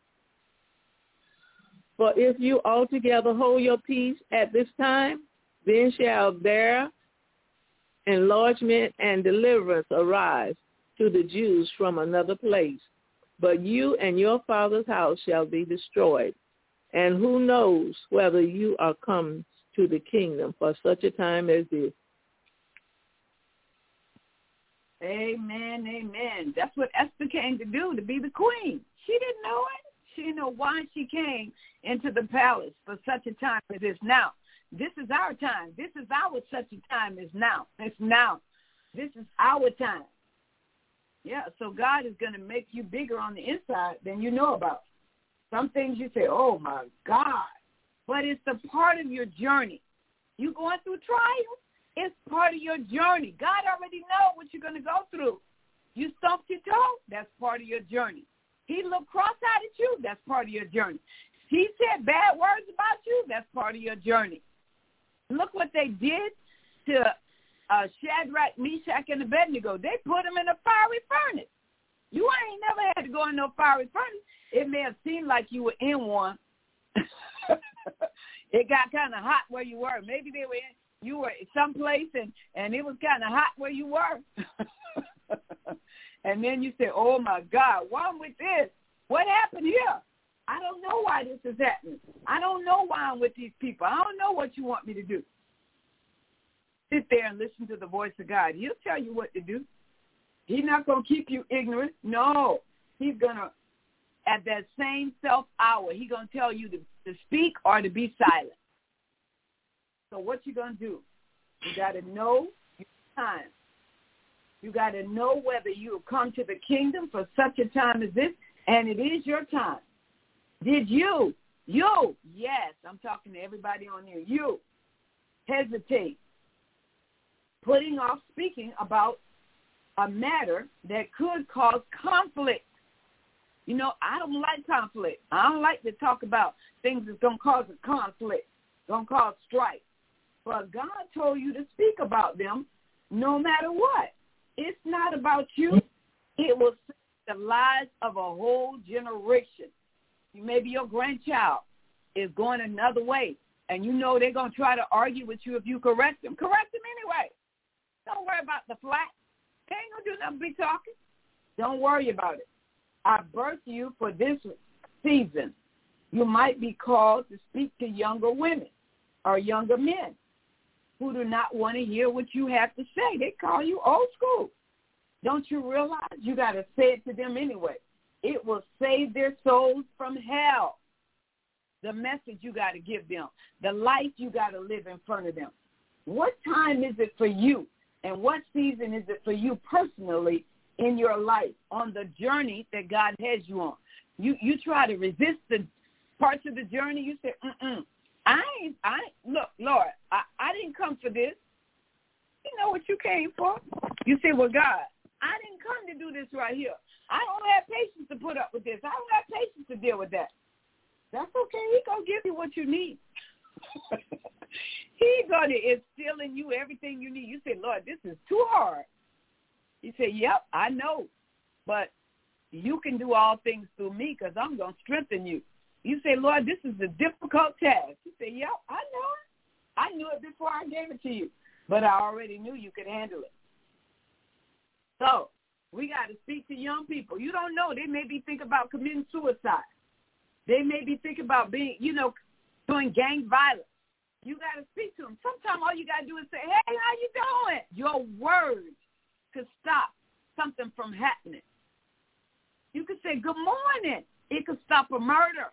For if you altogether hold your peace at this time, then shall there enlargement and deliverance arise to the Jews from another place. But you and your father's house shall be destroyed. And who knows whether you are come to the kingdom for such a time as this. Amen, amen. That's what Esther came to do, to be the queen. She didn't know it. She didn't know why she came into the palace for such a time as this. Now, this is our time. This is our such a time as now. It's now. This is our time. Yeah, so God is going to make you bigger on the inside than you know about. Some things you say, oh, my God. But it's a part of your journey. You going through trials? It's part of your journey. God already knows what you're going to go through. You stumped your toe? That's part of your journey. He looked cross-eyed at you? That's part of your journey. He said bad words about you? That's part of your journey. Look what they did to Shadrach, Meshach, and Abednego. They put them in a fiery furnace. You ain't never had to go in no fiery furnace. It may have seemed like you were in one. It got kind of hot where you were. Maybe you were someplace and it was kind of hot where you were. And then you say, oh, my God, what's wrong with this? What happened here? I don't know why this is happening. I don't know why I'm with these people. I don't know what you want me to do. Sit there and listen to the voice of God. He'll tell you what to do. He's not going to keep you ignorant. No. He's going to, at that same self-hour, he's going to tell you to speak or to be silent. So what you going to do? You got to know your time. You got to know whether you have come to the kingdom for such a time as this, and it is your time. Did you, yes, I'm talking to everybody on here, you hesitate, putting off speaking about a matter that could cause conflict? You know, I don't like conflict. I don't like to talk about things that's going to cause a conflict, going to cause strife. But God told you to speak about them no matter what. It's not about you. It will save the lives of a whole generation. Maybe your grandchild is going another way, and you know they're going to try to argue with you if you correct them. Correct them anyway. Don't worry about the flat. They ain't going to do nothing but be talking. Don't worry about it. I birthed you for this season. You might be called to speak to younger women or younger men who do not want to hear what you have to say. They call you old school. Don't you realize you got to say it to them anyway? It will save their souls from hell. The message you got to give them, the life you got to live in front of them. What time is it for you, and what season is it for you personally in your life on the journey that God has you on? You try to resist the parts of the journey. You say, look, Lord, I didn't come for this. You know what you came for. You say, well, God, I didn't come to do this right here. I don't have patience to put up with this. I don't have patience to deal with that. That's okay. He's going to give you what you need. He's going to instill in you everything you need. You say, Lord, this is too hard. He said, yep, I know. But you can do all things through me because I'm going to strengthen you. You say, Lord, this is a difficult task. You say, yep, I know it. I knew it before I gave it to you. But I already knew you could handle it. So we got to speak to young people. You don't know. They may be thinking about committing suicide. They may be thinking about being, doing gang violence. You got to speak to them. Sometimes all you got to do is say, hey, how you doing? Your words could stop something from happening. You could say, good morning. It could stop a murder.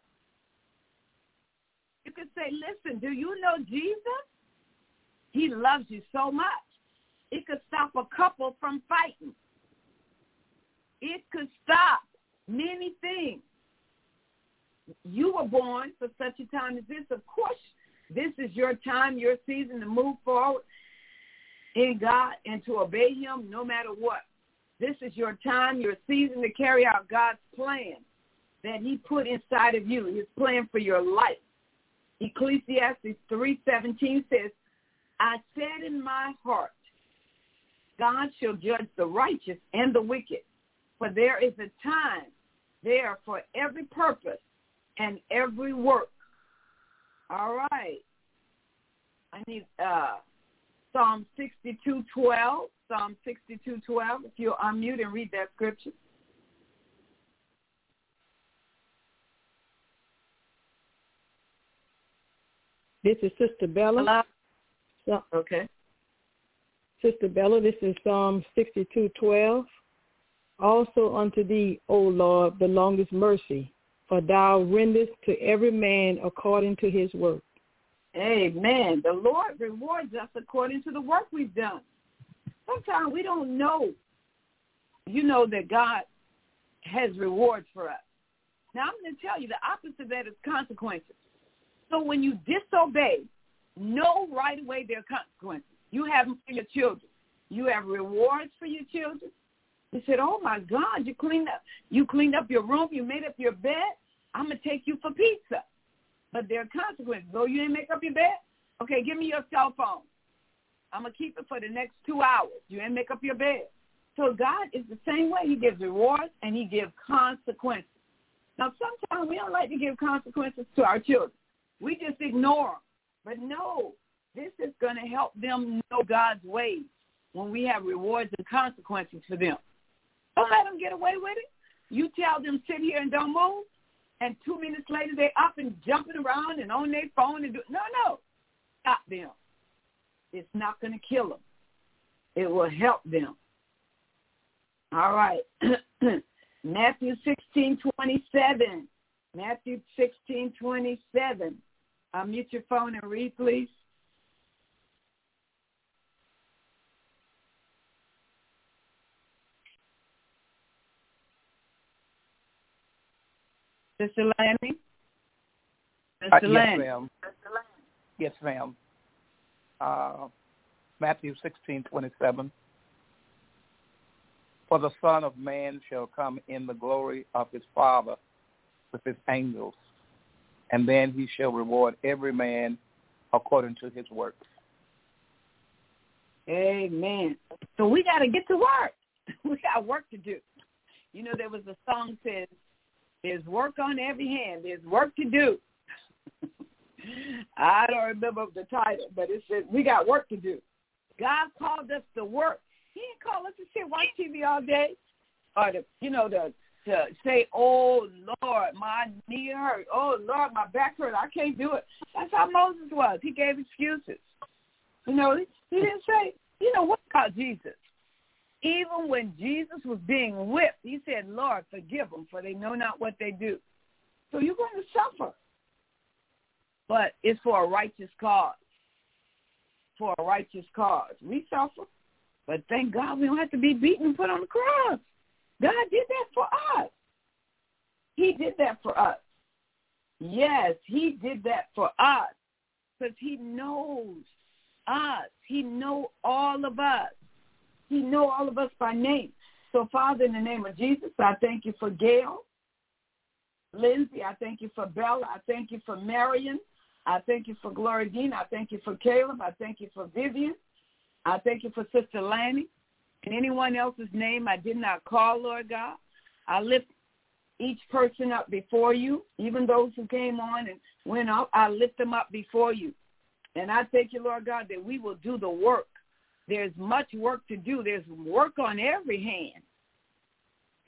You could say, listen, do you know Jesus? He loves you so much. It could stop a couple from fighting. It could stop many things. You were born for such a time as this. Of course, this is your time, your season to move forward in God and to obey him no matter what. This is your time, your season to carry out God's plan that he put inside of you, his plan for your life. Ecclesiastes 3:17 says, I said in my heart, God shall judge the righteous and the wicked, for there is a time there for every purpose and every work. All right. I need Psalm 62:12. Psalm 62:12. If you'll unmute and read that scripture. This is Sister Bella. Hello? Okay. Sister Bella, this is Psalm 62:12. Also unto thee, O Lord, belongeth mercy, for thou rendest to every man according to his work. Amen. The Lord rewards us according to the work we've done. Sometimes we don't know, that God has rewards for us. Now, I'm going to tell you the opposite of that is consequences. So when you disobey, know right away there are consequences. You have them for your children. You have rewards for your children. He said, oh, my God, you cleaned up your room, you made up your bed. I'm going to take you for pizza. But there are consequences. Oh, you didn't make up your bed? Okay, give me your cell phone. I'm going to keep it for the next 2 hours. You didn't make up your bed. So God is the same way. He gives rewards and he gives consequences. Now, sometimes we don't like to give consequences to our children. We just ignore them. But no, this is going to help them know God's ways when we have rewards and consequences for them. Don't let them get away with it. You tell them sit here and don't move, and 2 minutes later they're up and jumping around and on their phone and no. Stop them. It's not going to kill them. It will help them. All right. Matthew 16:27. Matthew 16:27. Mute your phone and read, please. Sister Lanny? Sister Lanny? Yes, ma'am. Matthew 16:27. For the Son of Man shall come in the glory of his Father with his angels, and then he shall reward every man according to his works. Amen. So we got to get to work. We got work to do. There was a song that says, there's work on every hand. There's work to do. I don't remember the title, but it says we got work to do. God called us to work. He didn't call us to sit watch TV all day or to say, oh, Lord, my knee hurt. Oh, Lord, my back hurt. I can't do it. That's how Moses was. He gave excuses. He didn't say, what about Jesus? Even when Jesus was being whipped, he said, Lord, forgive them, for they know not what they do. So you're going to suffer. But it's for a righteous cause. For a righteous cause. We suffer, but thank God we don't have to be beaten and put on the cross. God did that for us. He did that for us. Yes, he did that for us because he knows us. He knows all of us. He knows all of us by name. So, Father, in the name of Jesus, I thank you for Gail, Lindsay. I thank you for Bella. I thank you for Marion. I thank you for Gloria Dean. I thank you for Caleb. I thank you for Vivian. I thank you for Sister Lanny. And anyone else's name I did not call, Lord God, I lift each person up before you. Even those who came on and went off, I lift them up before you. And I thank you, Lord God, that we will do the work. There's much work to do. There's work on every hand.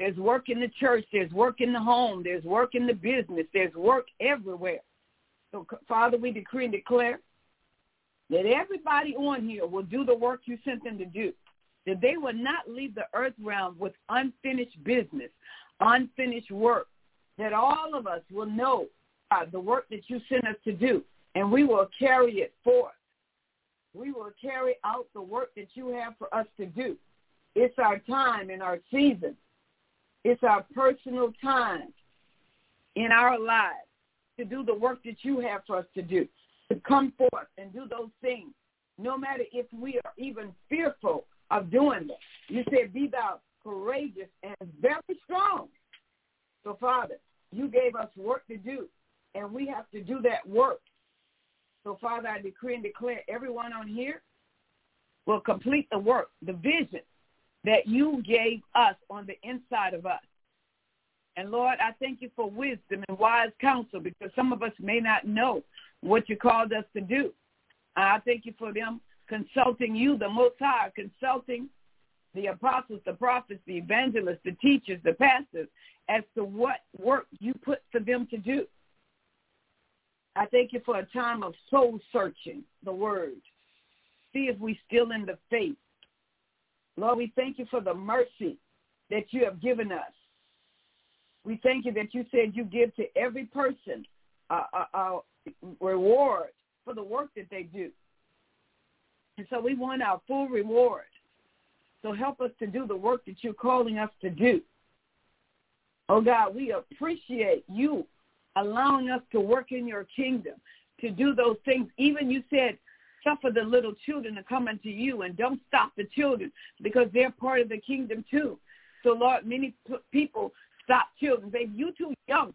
There's work in the church. There's work in the home. There's work in the business. There's work everywhere. So, Father, we decree and declare that everybody on here will do the work you sent them to do, that they will not leave the earth realm with unfinished business, unfinished work, that all of us will know the work that you sent us to do, and we will carry it forth. We will carry out the work that you have for us to do. It's our time and our season. It's our personal time in our lives to do the work that you have for us to do, to come forth and do those things, no matter if we are even fearful of doing them. You said, be thou courageous and very strong. So, Father, you gave us work to do, and we have to do that work. So, Father, I decree and declare everyone on here will complete the work, the vision that you gave us on the inside of us. And, Lord, I thank you for wisdom and wise counsel, because some of us may not know what you called us to do. I thank you for them consulting you, the Most High, consulting the apostles, the prophets, the evangelists, the teachers, the pastors, as to what work you put for them to do. I thank you for a time of soul searching, the word. See if we still in the faith. Lord, we thank you for the mercy that you have given us. We thank you that you said you give to every person a reward for the work that they do. And so we want our full reward. So help us to do the work that you're calling us to do. Oh, God, we appreciate you allowing us to work in your kingdom, to do those things. Even you said, suffer the little children to come unto you, and don't stop the children, because they're part of the kingdom too. So, Lord, many people stop children. Baby, you too young.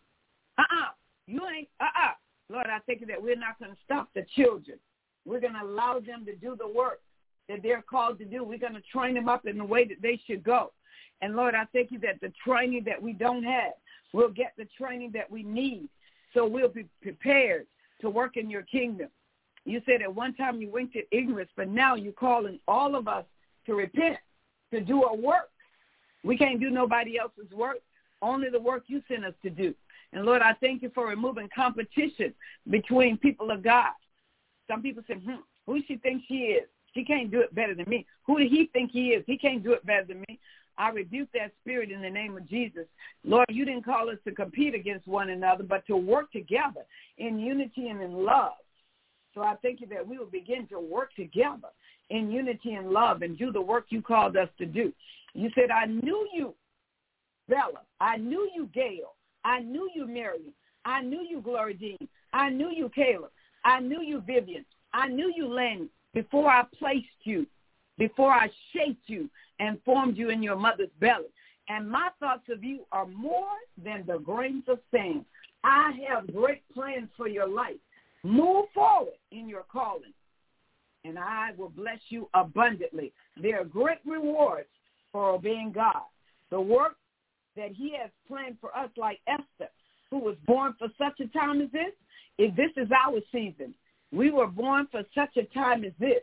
You ain't, Lord, I thank you that we're not going to stop the children. We're going to allow them to do the work that they're called to do. We're going to train them up in the way that they should go. And, Lord, I thank you that the training that we don't have, we'll get the training that we need, so we'll be prepared to work in your kingdom. You said at one time you winked at ignorance, but now you're calling all of us to repent, to do our work. We can't do nobody else's work, only the work you sent us to do. And, Lord, I thank you for removing competition between people of God. Some people say, who she thinks she is? She can't do it better than me. Who did he think he is? He can't do it better than me. I rebuke that spirit in the name of Jesus. Lord, you didn't call us to compete against one another, but to work together in unity and in love. So I thank you that we will begin to work together in unity and love and do the work you called us to do. You said, I knew you, Bella. I knew you, Gail. I knew you, Miriam. I knew you, Glory Dean. I knew you, Caleb. I knew you, Vivian. I knew you, Lanny, before I placed you, before I shaped you and formed you in your mother's belly. And my thoughts of you are more than the grains of sand. I have great plans for your life. Move forward in your calling, and I will bless you abundantly. There are great rewards for obeying God. The work that he has planned for us, like Esther, who was born for such a time as this, if this is our season. We were born for such a time as this.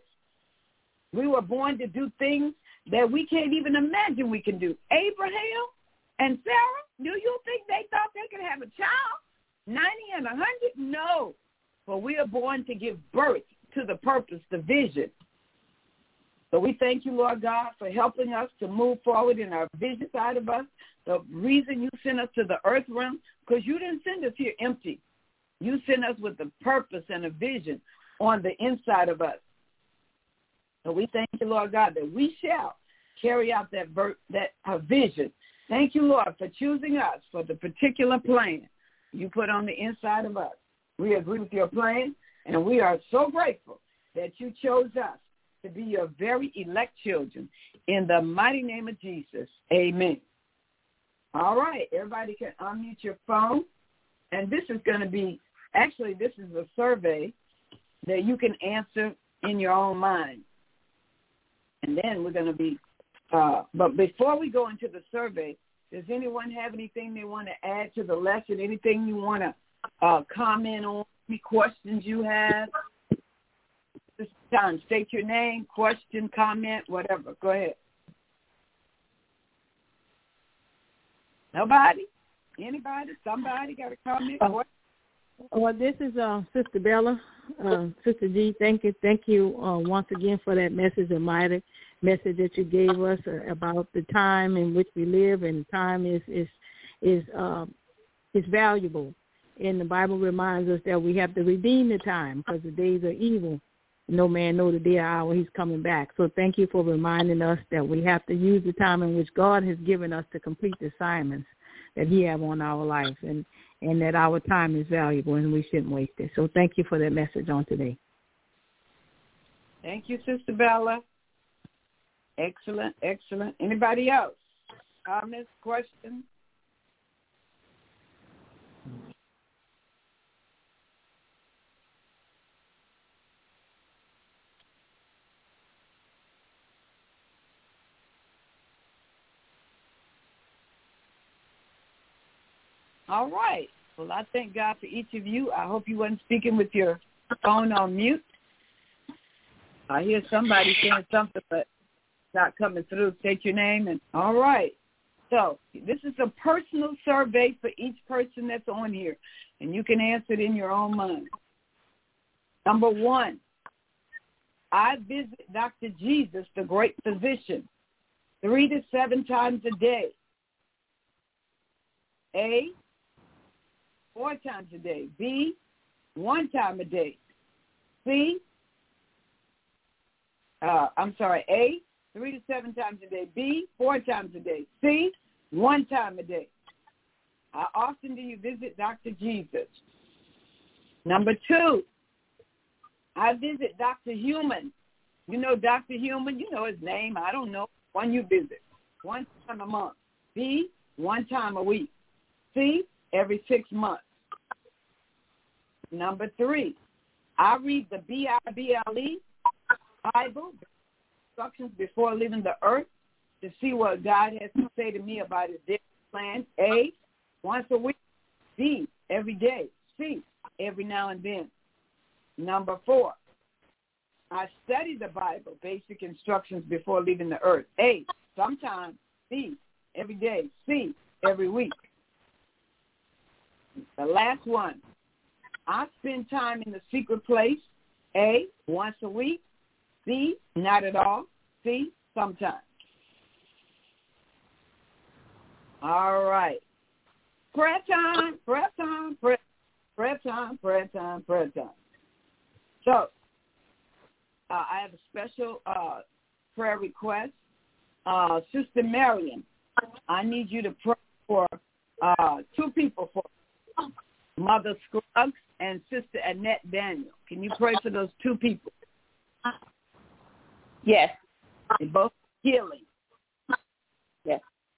We were born to do things that we can't even imagine we can do. Abraham and Sarah, do you think they thought they could have a child? 90 and 100? No. But we are born to give birth to the purpose, the vision. So we thank you, Lord God, for helping us to move forward in our vision side of us. The reason you sent us to the earth realm, because you didn't send us here empty. You sent us with a purpose and a vision on the inside of us. So we thank you, Lord God, that we shall carry out that vision. Thank you, Lord, for choosing us for the particular plan you put on the inside of us. We agree with your plan, and we are so grateful that you chose us to be your very elect children. In the mighty name of Jesus, amen. All right, everybody can unmute your phone. And this is going to be, actually, this is a survey that you can answer in your own mind. And then we're going to be, but before we go into the survey, does anyone have anything they want to add to the lesson, anything you want to comment on, any questions you have? This time, state your name, question, comment, whatever. Go ahead. Nobody? Anybody? Somebody got a comment? Well, this is Sister Bella. Sister G, thank you once again for that message, a mighty message that you gave us about the time in which we live, and time is valuable. And the Bible reminds us that we have to redeem the time because the days are evil. No man knows the day or hour he's coming back. So thank you for reminding us that we have to use the time in which God has given us to complete the assignments that he have on our life, and that our time is valuable and we shouldn't waste it. So thank you for that message on today. Thank you, Sister Bella. Excellent, excellent. Anybody else? Comments, questions? All right. Well, I thank God for each of you. I hope you wasn't speaking with your phone on mute. I hear somebody saying something, but it's not coming through. State your name. And all right. So this is a personal survey for each person that's on here, and you can answer it in your own mind. Number 1, I visit Dr. Jesus, the great physician, 3 to 7 times a day. A, 4 times a day. B, 1 time a day. A, 3 to 7 times a day. B, 4 times a day. C, 1 time a day. How often do you visit Dr. Jesus? Number 2, I visit Dr. Human. You know Dr. Human? You know his name. I don't know. One you visit. 1 time a month. B, 1 time a week. C, every 6 months. Number 3, I read the Bible, Bible, instructions before leaving the earth to see what God has to say to me about his daily plan. A, once a week. B, every day. C, every now and then. Number 4, I study the Bible, basic instructions before leaving the earth. A, sometimes. B, every day. C, every week. The last one, I spend time in the secret place. A, once a week. B, not at all. C, sometimes. All right. Prayer time, prayer time, prayer time, prayer time, prayer time. So, I have a special prayer request. Sister Marion, I need you to pray for 2 people, for Mother Scruggs and Sister Annette Daniel. Can you pray for those 2 people? Yes. They both healing. Yes.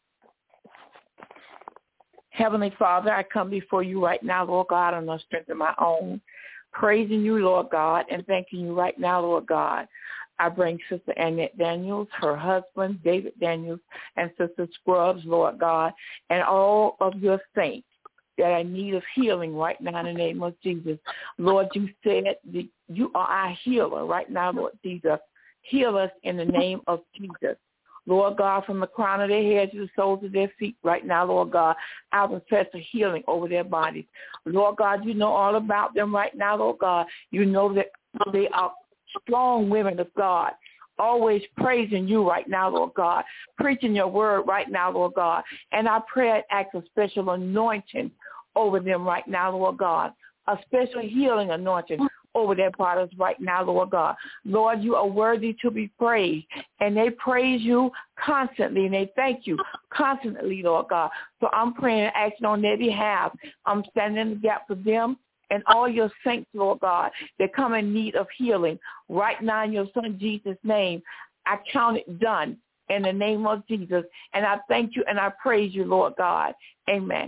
Heavenly Father, I come before you right now, Lord God, on the strength of my own, praising you, Lord God, and thanking you right now, Lord God. I bring Sister Annette Daniels, her husband, David Daniels, and Sister Scruggs, Lord God, and all of your saints that are in need of healing right now in the name of Jesus. Lord, you said that you are our healer right now, Lord Jesus. Heal us in the name of Jesus. Lord God, from the crown of their heads to the soles of their feet right now, Lord God, I profess a healing over their bodies. Lord God, you know all about them right now, Lord God. You know that they are strong women of God, always praising you right now, Lord God, preaching your word right now, Lord God. And I pray and ask a special anointing over them right now, Lord God, a special healing anointing over their bodies right now, Lord God. Lord, you are worthy to be praised, and they praise you constantly, and they thank you constantly, Lord God. So I'm praying and asking on their behalf. I'm standing in the gap for them and all your saints, Lord God, that come in need of healing. Right now in your Son Jesus' name, I count it done in the name of Jesus, and I thank you and I praise you, Lord God. Amen.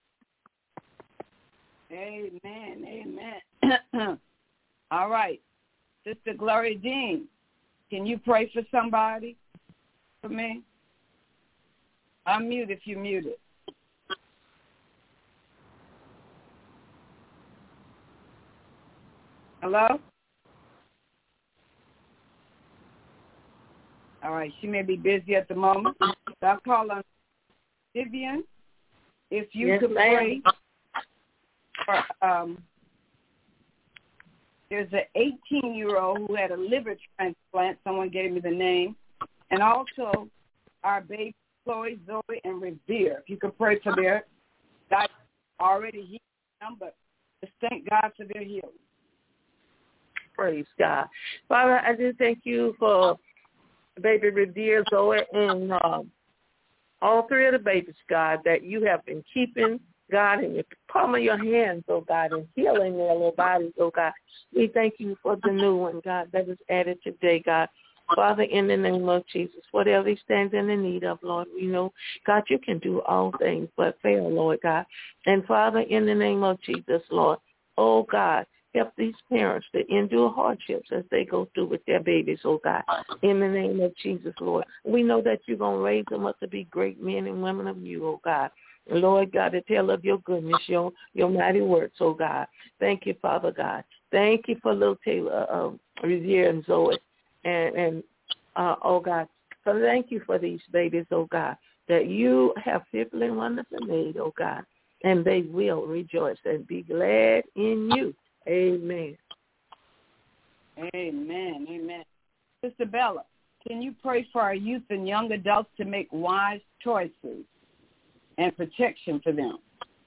Amen, amen. All right. Sister Gloria Dean, can you pray for somebody for me? Unmute if you're muted. Hello? All right. She may be busy at the moment. So I'll call on Vivian. if you could pray for, there's an 18-year-old who had a liver transplant. Someone gave me the name. And also our baby Chloe, Zoe, and Revere. If you could pray for their, God already healed them, but just thank God for their healing. Praise God. Father, I just thank you for baby Revere, Zoe, and all three of the babies, God, that you have been keeping, God, in the palm of your hands, oh God, and healing their little bodies, oh God. We thank you for the new one, God, that was added today, God. Father, in the name of Jesus, whatever he stands in the need of, Lord, we know, God, you can do all things but fail, Lord God. And Father, in the name of Jesus, Lord, oh God, help these parents to endure hardships as they go through with their babies, oh God, in the name of Jesus, Lord. We know that you're going to raise them up to be great men and women of you, oh God. Lord God, to tell of your goodness, your mighty works, oh God. Thank you, Father God. Thank you for little Taylor, Revere and Zoe. And oh God, so thank you for these babies, oh God, that you have fearfully and wonderfully made, oh God, and they will rejoice and be glad in you. Amen. Amen. Amen. Sister Bella, can you pray for our youth and young adults to make wise choices and protection for them?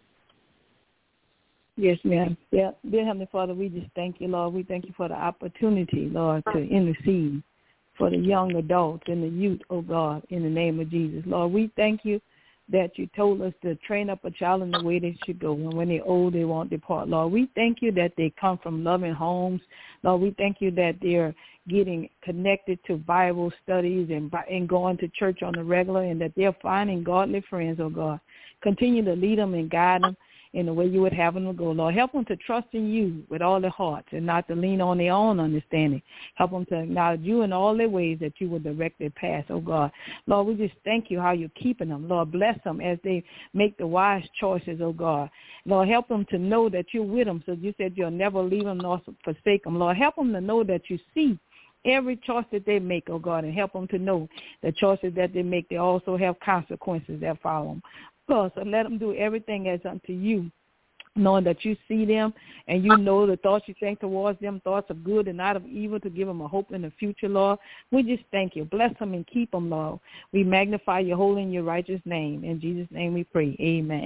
Yes, ma'am. Yeah, dear Heavenly Father, we just thank you, Lord. We thank you for the opportunity, Lord, to intercede for the young adults and the youth, oh God, in the name of Jesus. Lord, we thank you that you told us to train up a child in the way they should go, and when they're old, they won't depart. Lord, we thank you that they come from loving homes. Lord, we thank you that they're getting connected to Bible studies and going to church on the regular, and that they're finding godly friends, oh God. Continue to lead them and guide them in the way you would have them to go. Lord, help them to trust in you with all their hearts and not to lean on their own understanding. Help them to acknowledge you in all their ways, that you will direct their path, oh God. Lord, we just thank you how you're keeping them. Lord, bless them as they make the wise choices, oh God. Lord, help them to know that you're with them. So you said you'll never leave them nor forsake them. Lord, help them to know that you see every choice that they make, oh God, and help them to know the choices that they make, they also have consequences that follow them. So let them do everything as unto you, knowing that you see them and you know the thoughts you think towards them, thoughts of good and not of evil, to give them a hope in the future, Lord. We just thank you. Bless them and keep them, Lord. We magnify your holy and your righteous name. In Jesus' name we pray. Amen.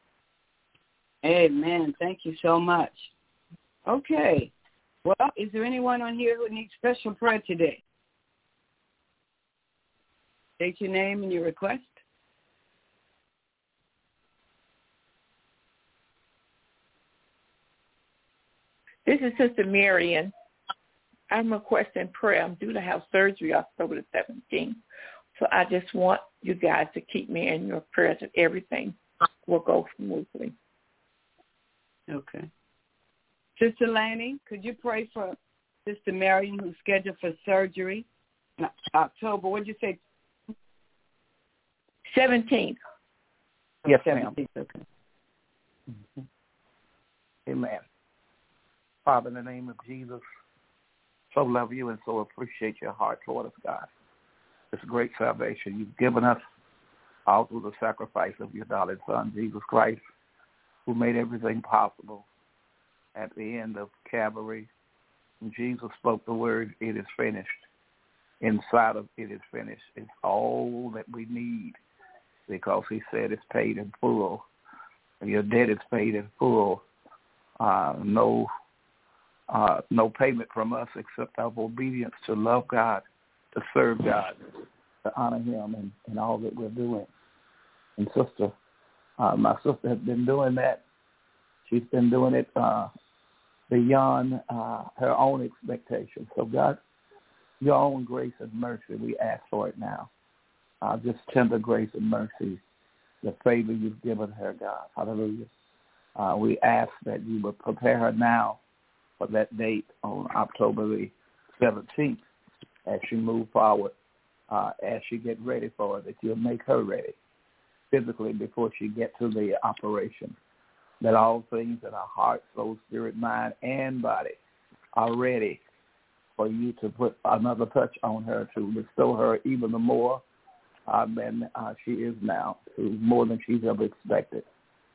Amen. Thank you so much. Okay. Well, is there anyone on here who needs special prayer today? State your name and your request. This is Sister Marion. I'm requesting prayer. I'm due to have surgery October the 17th. So I just want you guys to keep me in your prayers that everything will go smoothly. Okay. Sister Laney, could you pray for Sister Marion, who's scheduled for surgery in October? What did you say? 17th. Yes, ma'am. Okay. Mm-hmm. Amen. Father, in the name of Jesus, so love you and so appreciate your heart toward us, God. This great salvation you've given us all through the sacrifice of your darling Son, Jesus Christ, who made everything possible. At the end of Calvary, Jesus spoke the word, it is finished. Inside of it is finished. It's all that we need, because he said it's paid in full. Your debt is paid in full. No payment from us except our obedience to love God, to serve God, to honor him in all that we're doing. And my sister has been doing that. She's been doing it beyond her own expectations. So God, your own grace and mercy, we ask for it now. Just tender grace and mercy, the favor you've given her, God. Hallelujah. We ask that you would prepare her now for that date on October the 17th as she move forward, as she get ready for it, that you'll make her ready physically before she get to the operation, that all things in her heart, soul, spirit, mind, and body are ready for you to put another touch on her to restore her even more than she is now, to more than she's ever expected.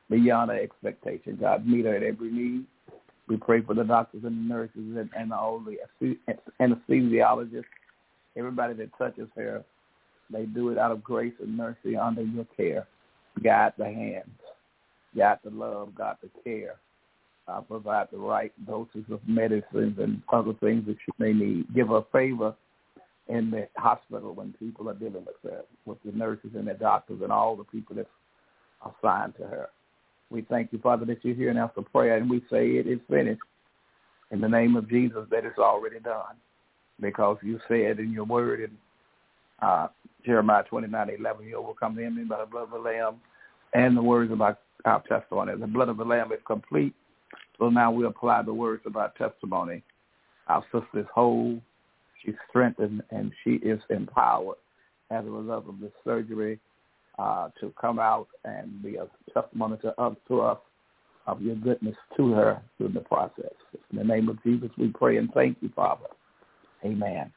beyond our expectation. God, meet her at every need. We pray for the doctors and the nurses and all the anesthesiologists, everybody that touches her. They do it out of grace and mercy under your care. Guide the hands, guide the love, guide the care. Provide the right doses of medicines and other things that she may need. Give her favor in the hospital when people are dealing with her, with the nurses and the doctors and all the people that are assigned to her. We thank you, Father, that you're here and answer prayer, and we say it is finished. In the name of Jesus, that it's already done, because you said in your word in Jeremiah 29:11, you overcome the enemy by the blood of the Lamb and the words of our testimony. The blood of the Lamb is complete. So now we apply the words of our testimony. Our sister is whole, she's strengthened, and she is empowered as a result of this surgery to come out and be a testimony to us of your goodness to her through the process. In the name of Jesus, we pray and thank you, Father. Amen.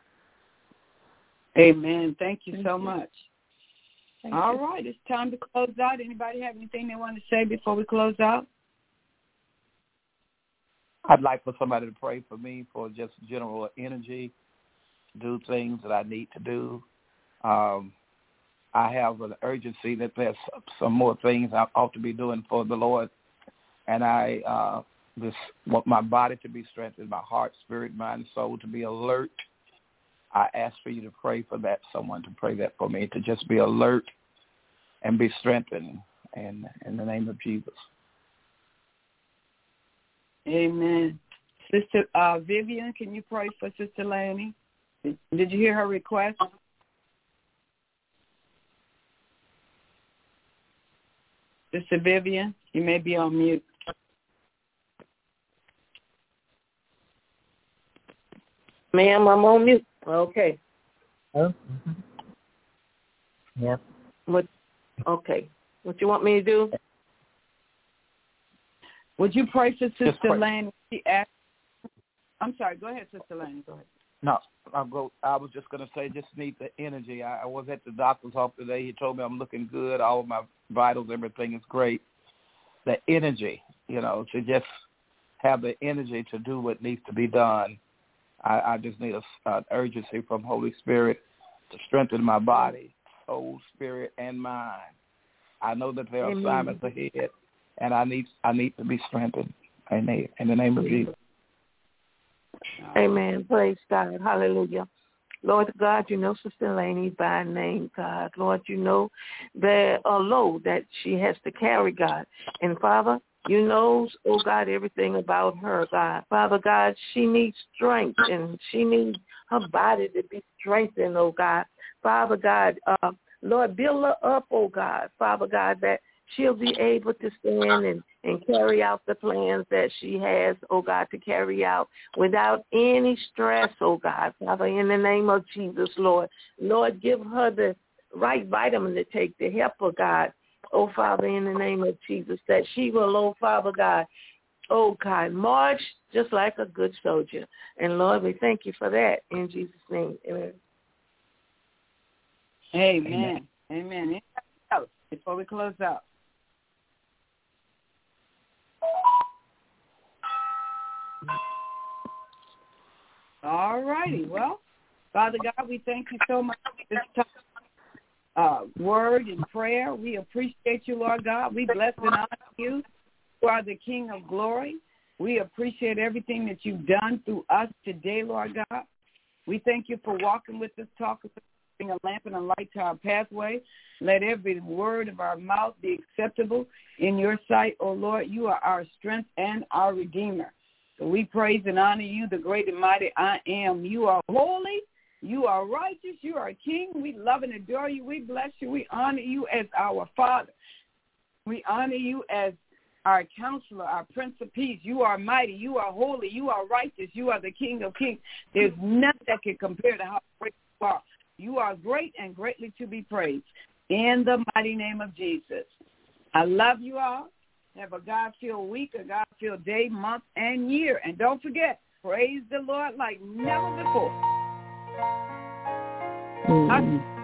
Amen. Thank you so much. All right, it's time to close out. Anybody have anything they want to say before we close out? I'd like for somebody to pray for me for just general energy, do things that I need to do. I have an urgency that there's some more things I ought to be doing for the Lord, and I just want my body to be strengthened, my heart, spirit, mind, soul to be alert. I ask for you to pray for that, someone to pray that for me, to just be alert and be strengthened in the name of Jesus. Amen. Sister Vivian, can you pray for Sister Lanny? Did you hear her request? Sister Vivian, you may be on mute. Ma'am, I'm on mute. Okay. Oh. Yep. What? Okay. What you want me to do? Would you pray for Sister Lanny? She asked. I'm sorry. Go ahead, Sister Lanny. Go ahead. No, I was just going to say, just need the energy. I was at the doctor's office today. He told me I'm looking good. All of my vitals, everything is great. The energy, to just have the energy to do what needs to be done. I just need an urgency from Holy Spirit to strengthen my body, soul, spirit, and mind. I know that there are assignments ahead, and I need to be strengthened. Amen. In the name of Jesus. Amen. Praise God. Hallelujah. Lord God, you know Sister Laney by name, God. Lord, you know the load that she has to carry, God. And Father, you know, oh God, everything about her, God. Father God, she needs strength, and she needs her body to be strengthened, oh God. Father God, Lord, build her up, oh God. Father God, that she'll be able to stand and carry out the plans that she has, oh God, to carry out without any stress, oh God. Father, in the name of Jesus, Lord. Lord, give her the right vitamin to take to help her, God. Oh, Father, in the name of Jesus, that she will, oh, Father God, oh, God, march just like a good soldier. And, Lord, we thank you for that in Jesus' name. Amen. Amen. Amen. Anybody else before we close out? All righty. Well, Father God, we thank you so much for this time. Word and prayer. We appreciate you, Lord God. We bless and honor you. You are the King of glory. We appreciate everything that you've done through us today, Lord God. We thank you for walking with us, talking with us, being a lamp and a light to our pathway. Let every word of our mouth be acceptable in your sight, O Lord. You are our strength and our Redeemer. So we praise and honor you, the great and mighty I am. You are holy. You are righteous. You are King. We love and adore you. We bless you. We honor you as our Father. We honor you as our counselor, our Prince of Peace. You are mighty. You are holy. You are righteous. You are the King of kings. There's nothing that can compare to how great you are. You are great and greatly to be praised. In the mighty name of Jesus. I love you all. Have a God-filled week, a God-filled day, month, and year. And don't forget, praise the Lord like never before.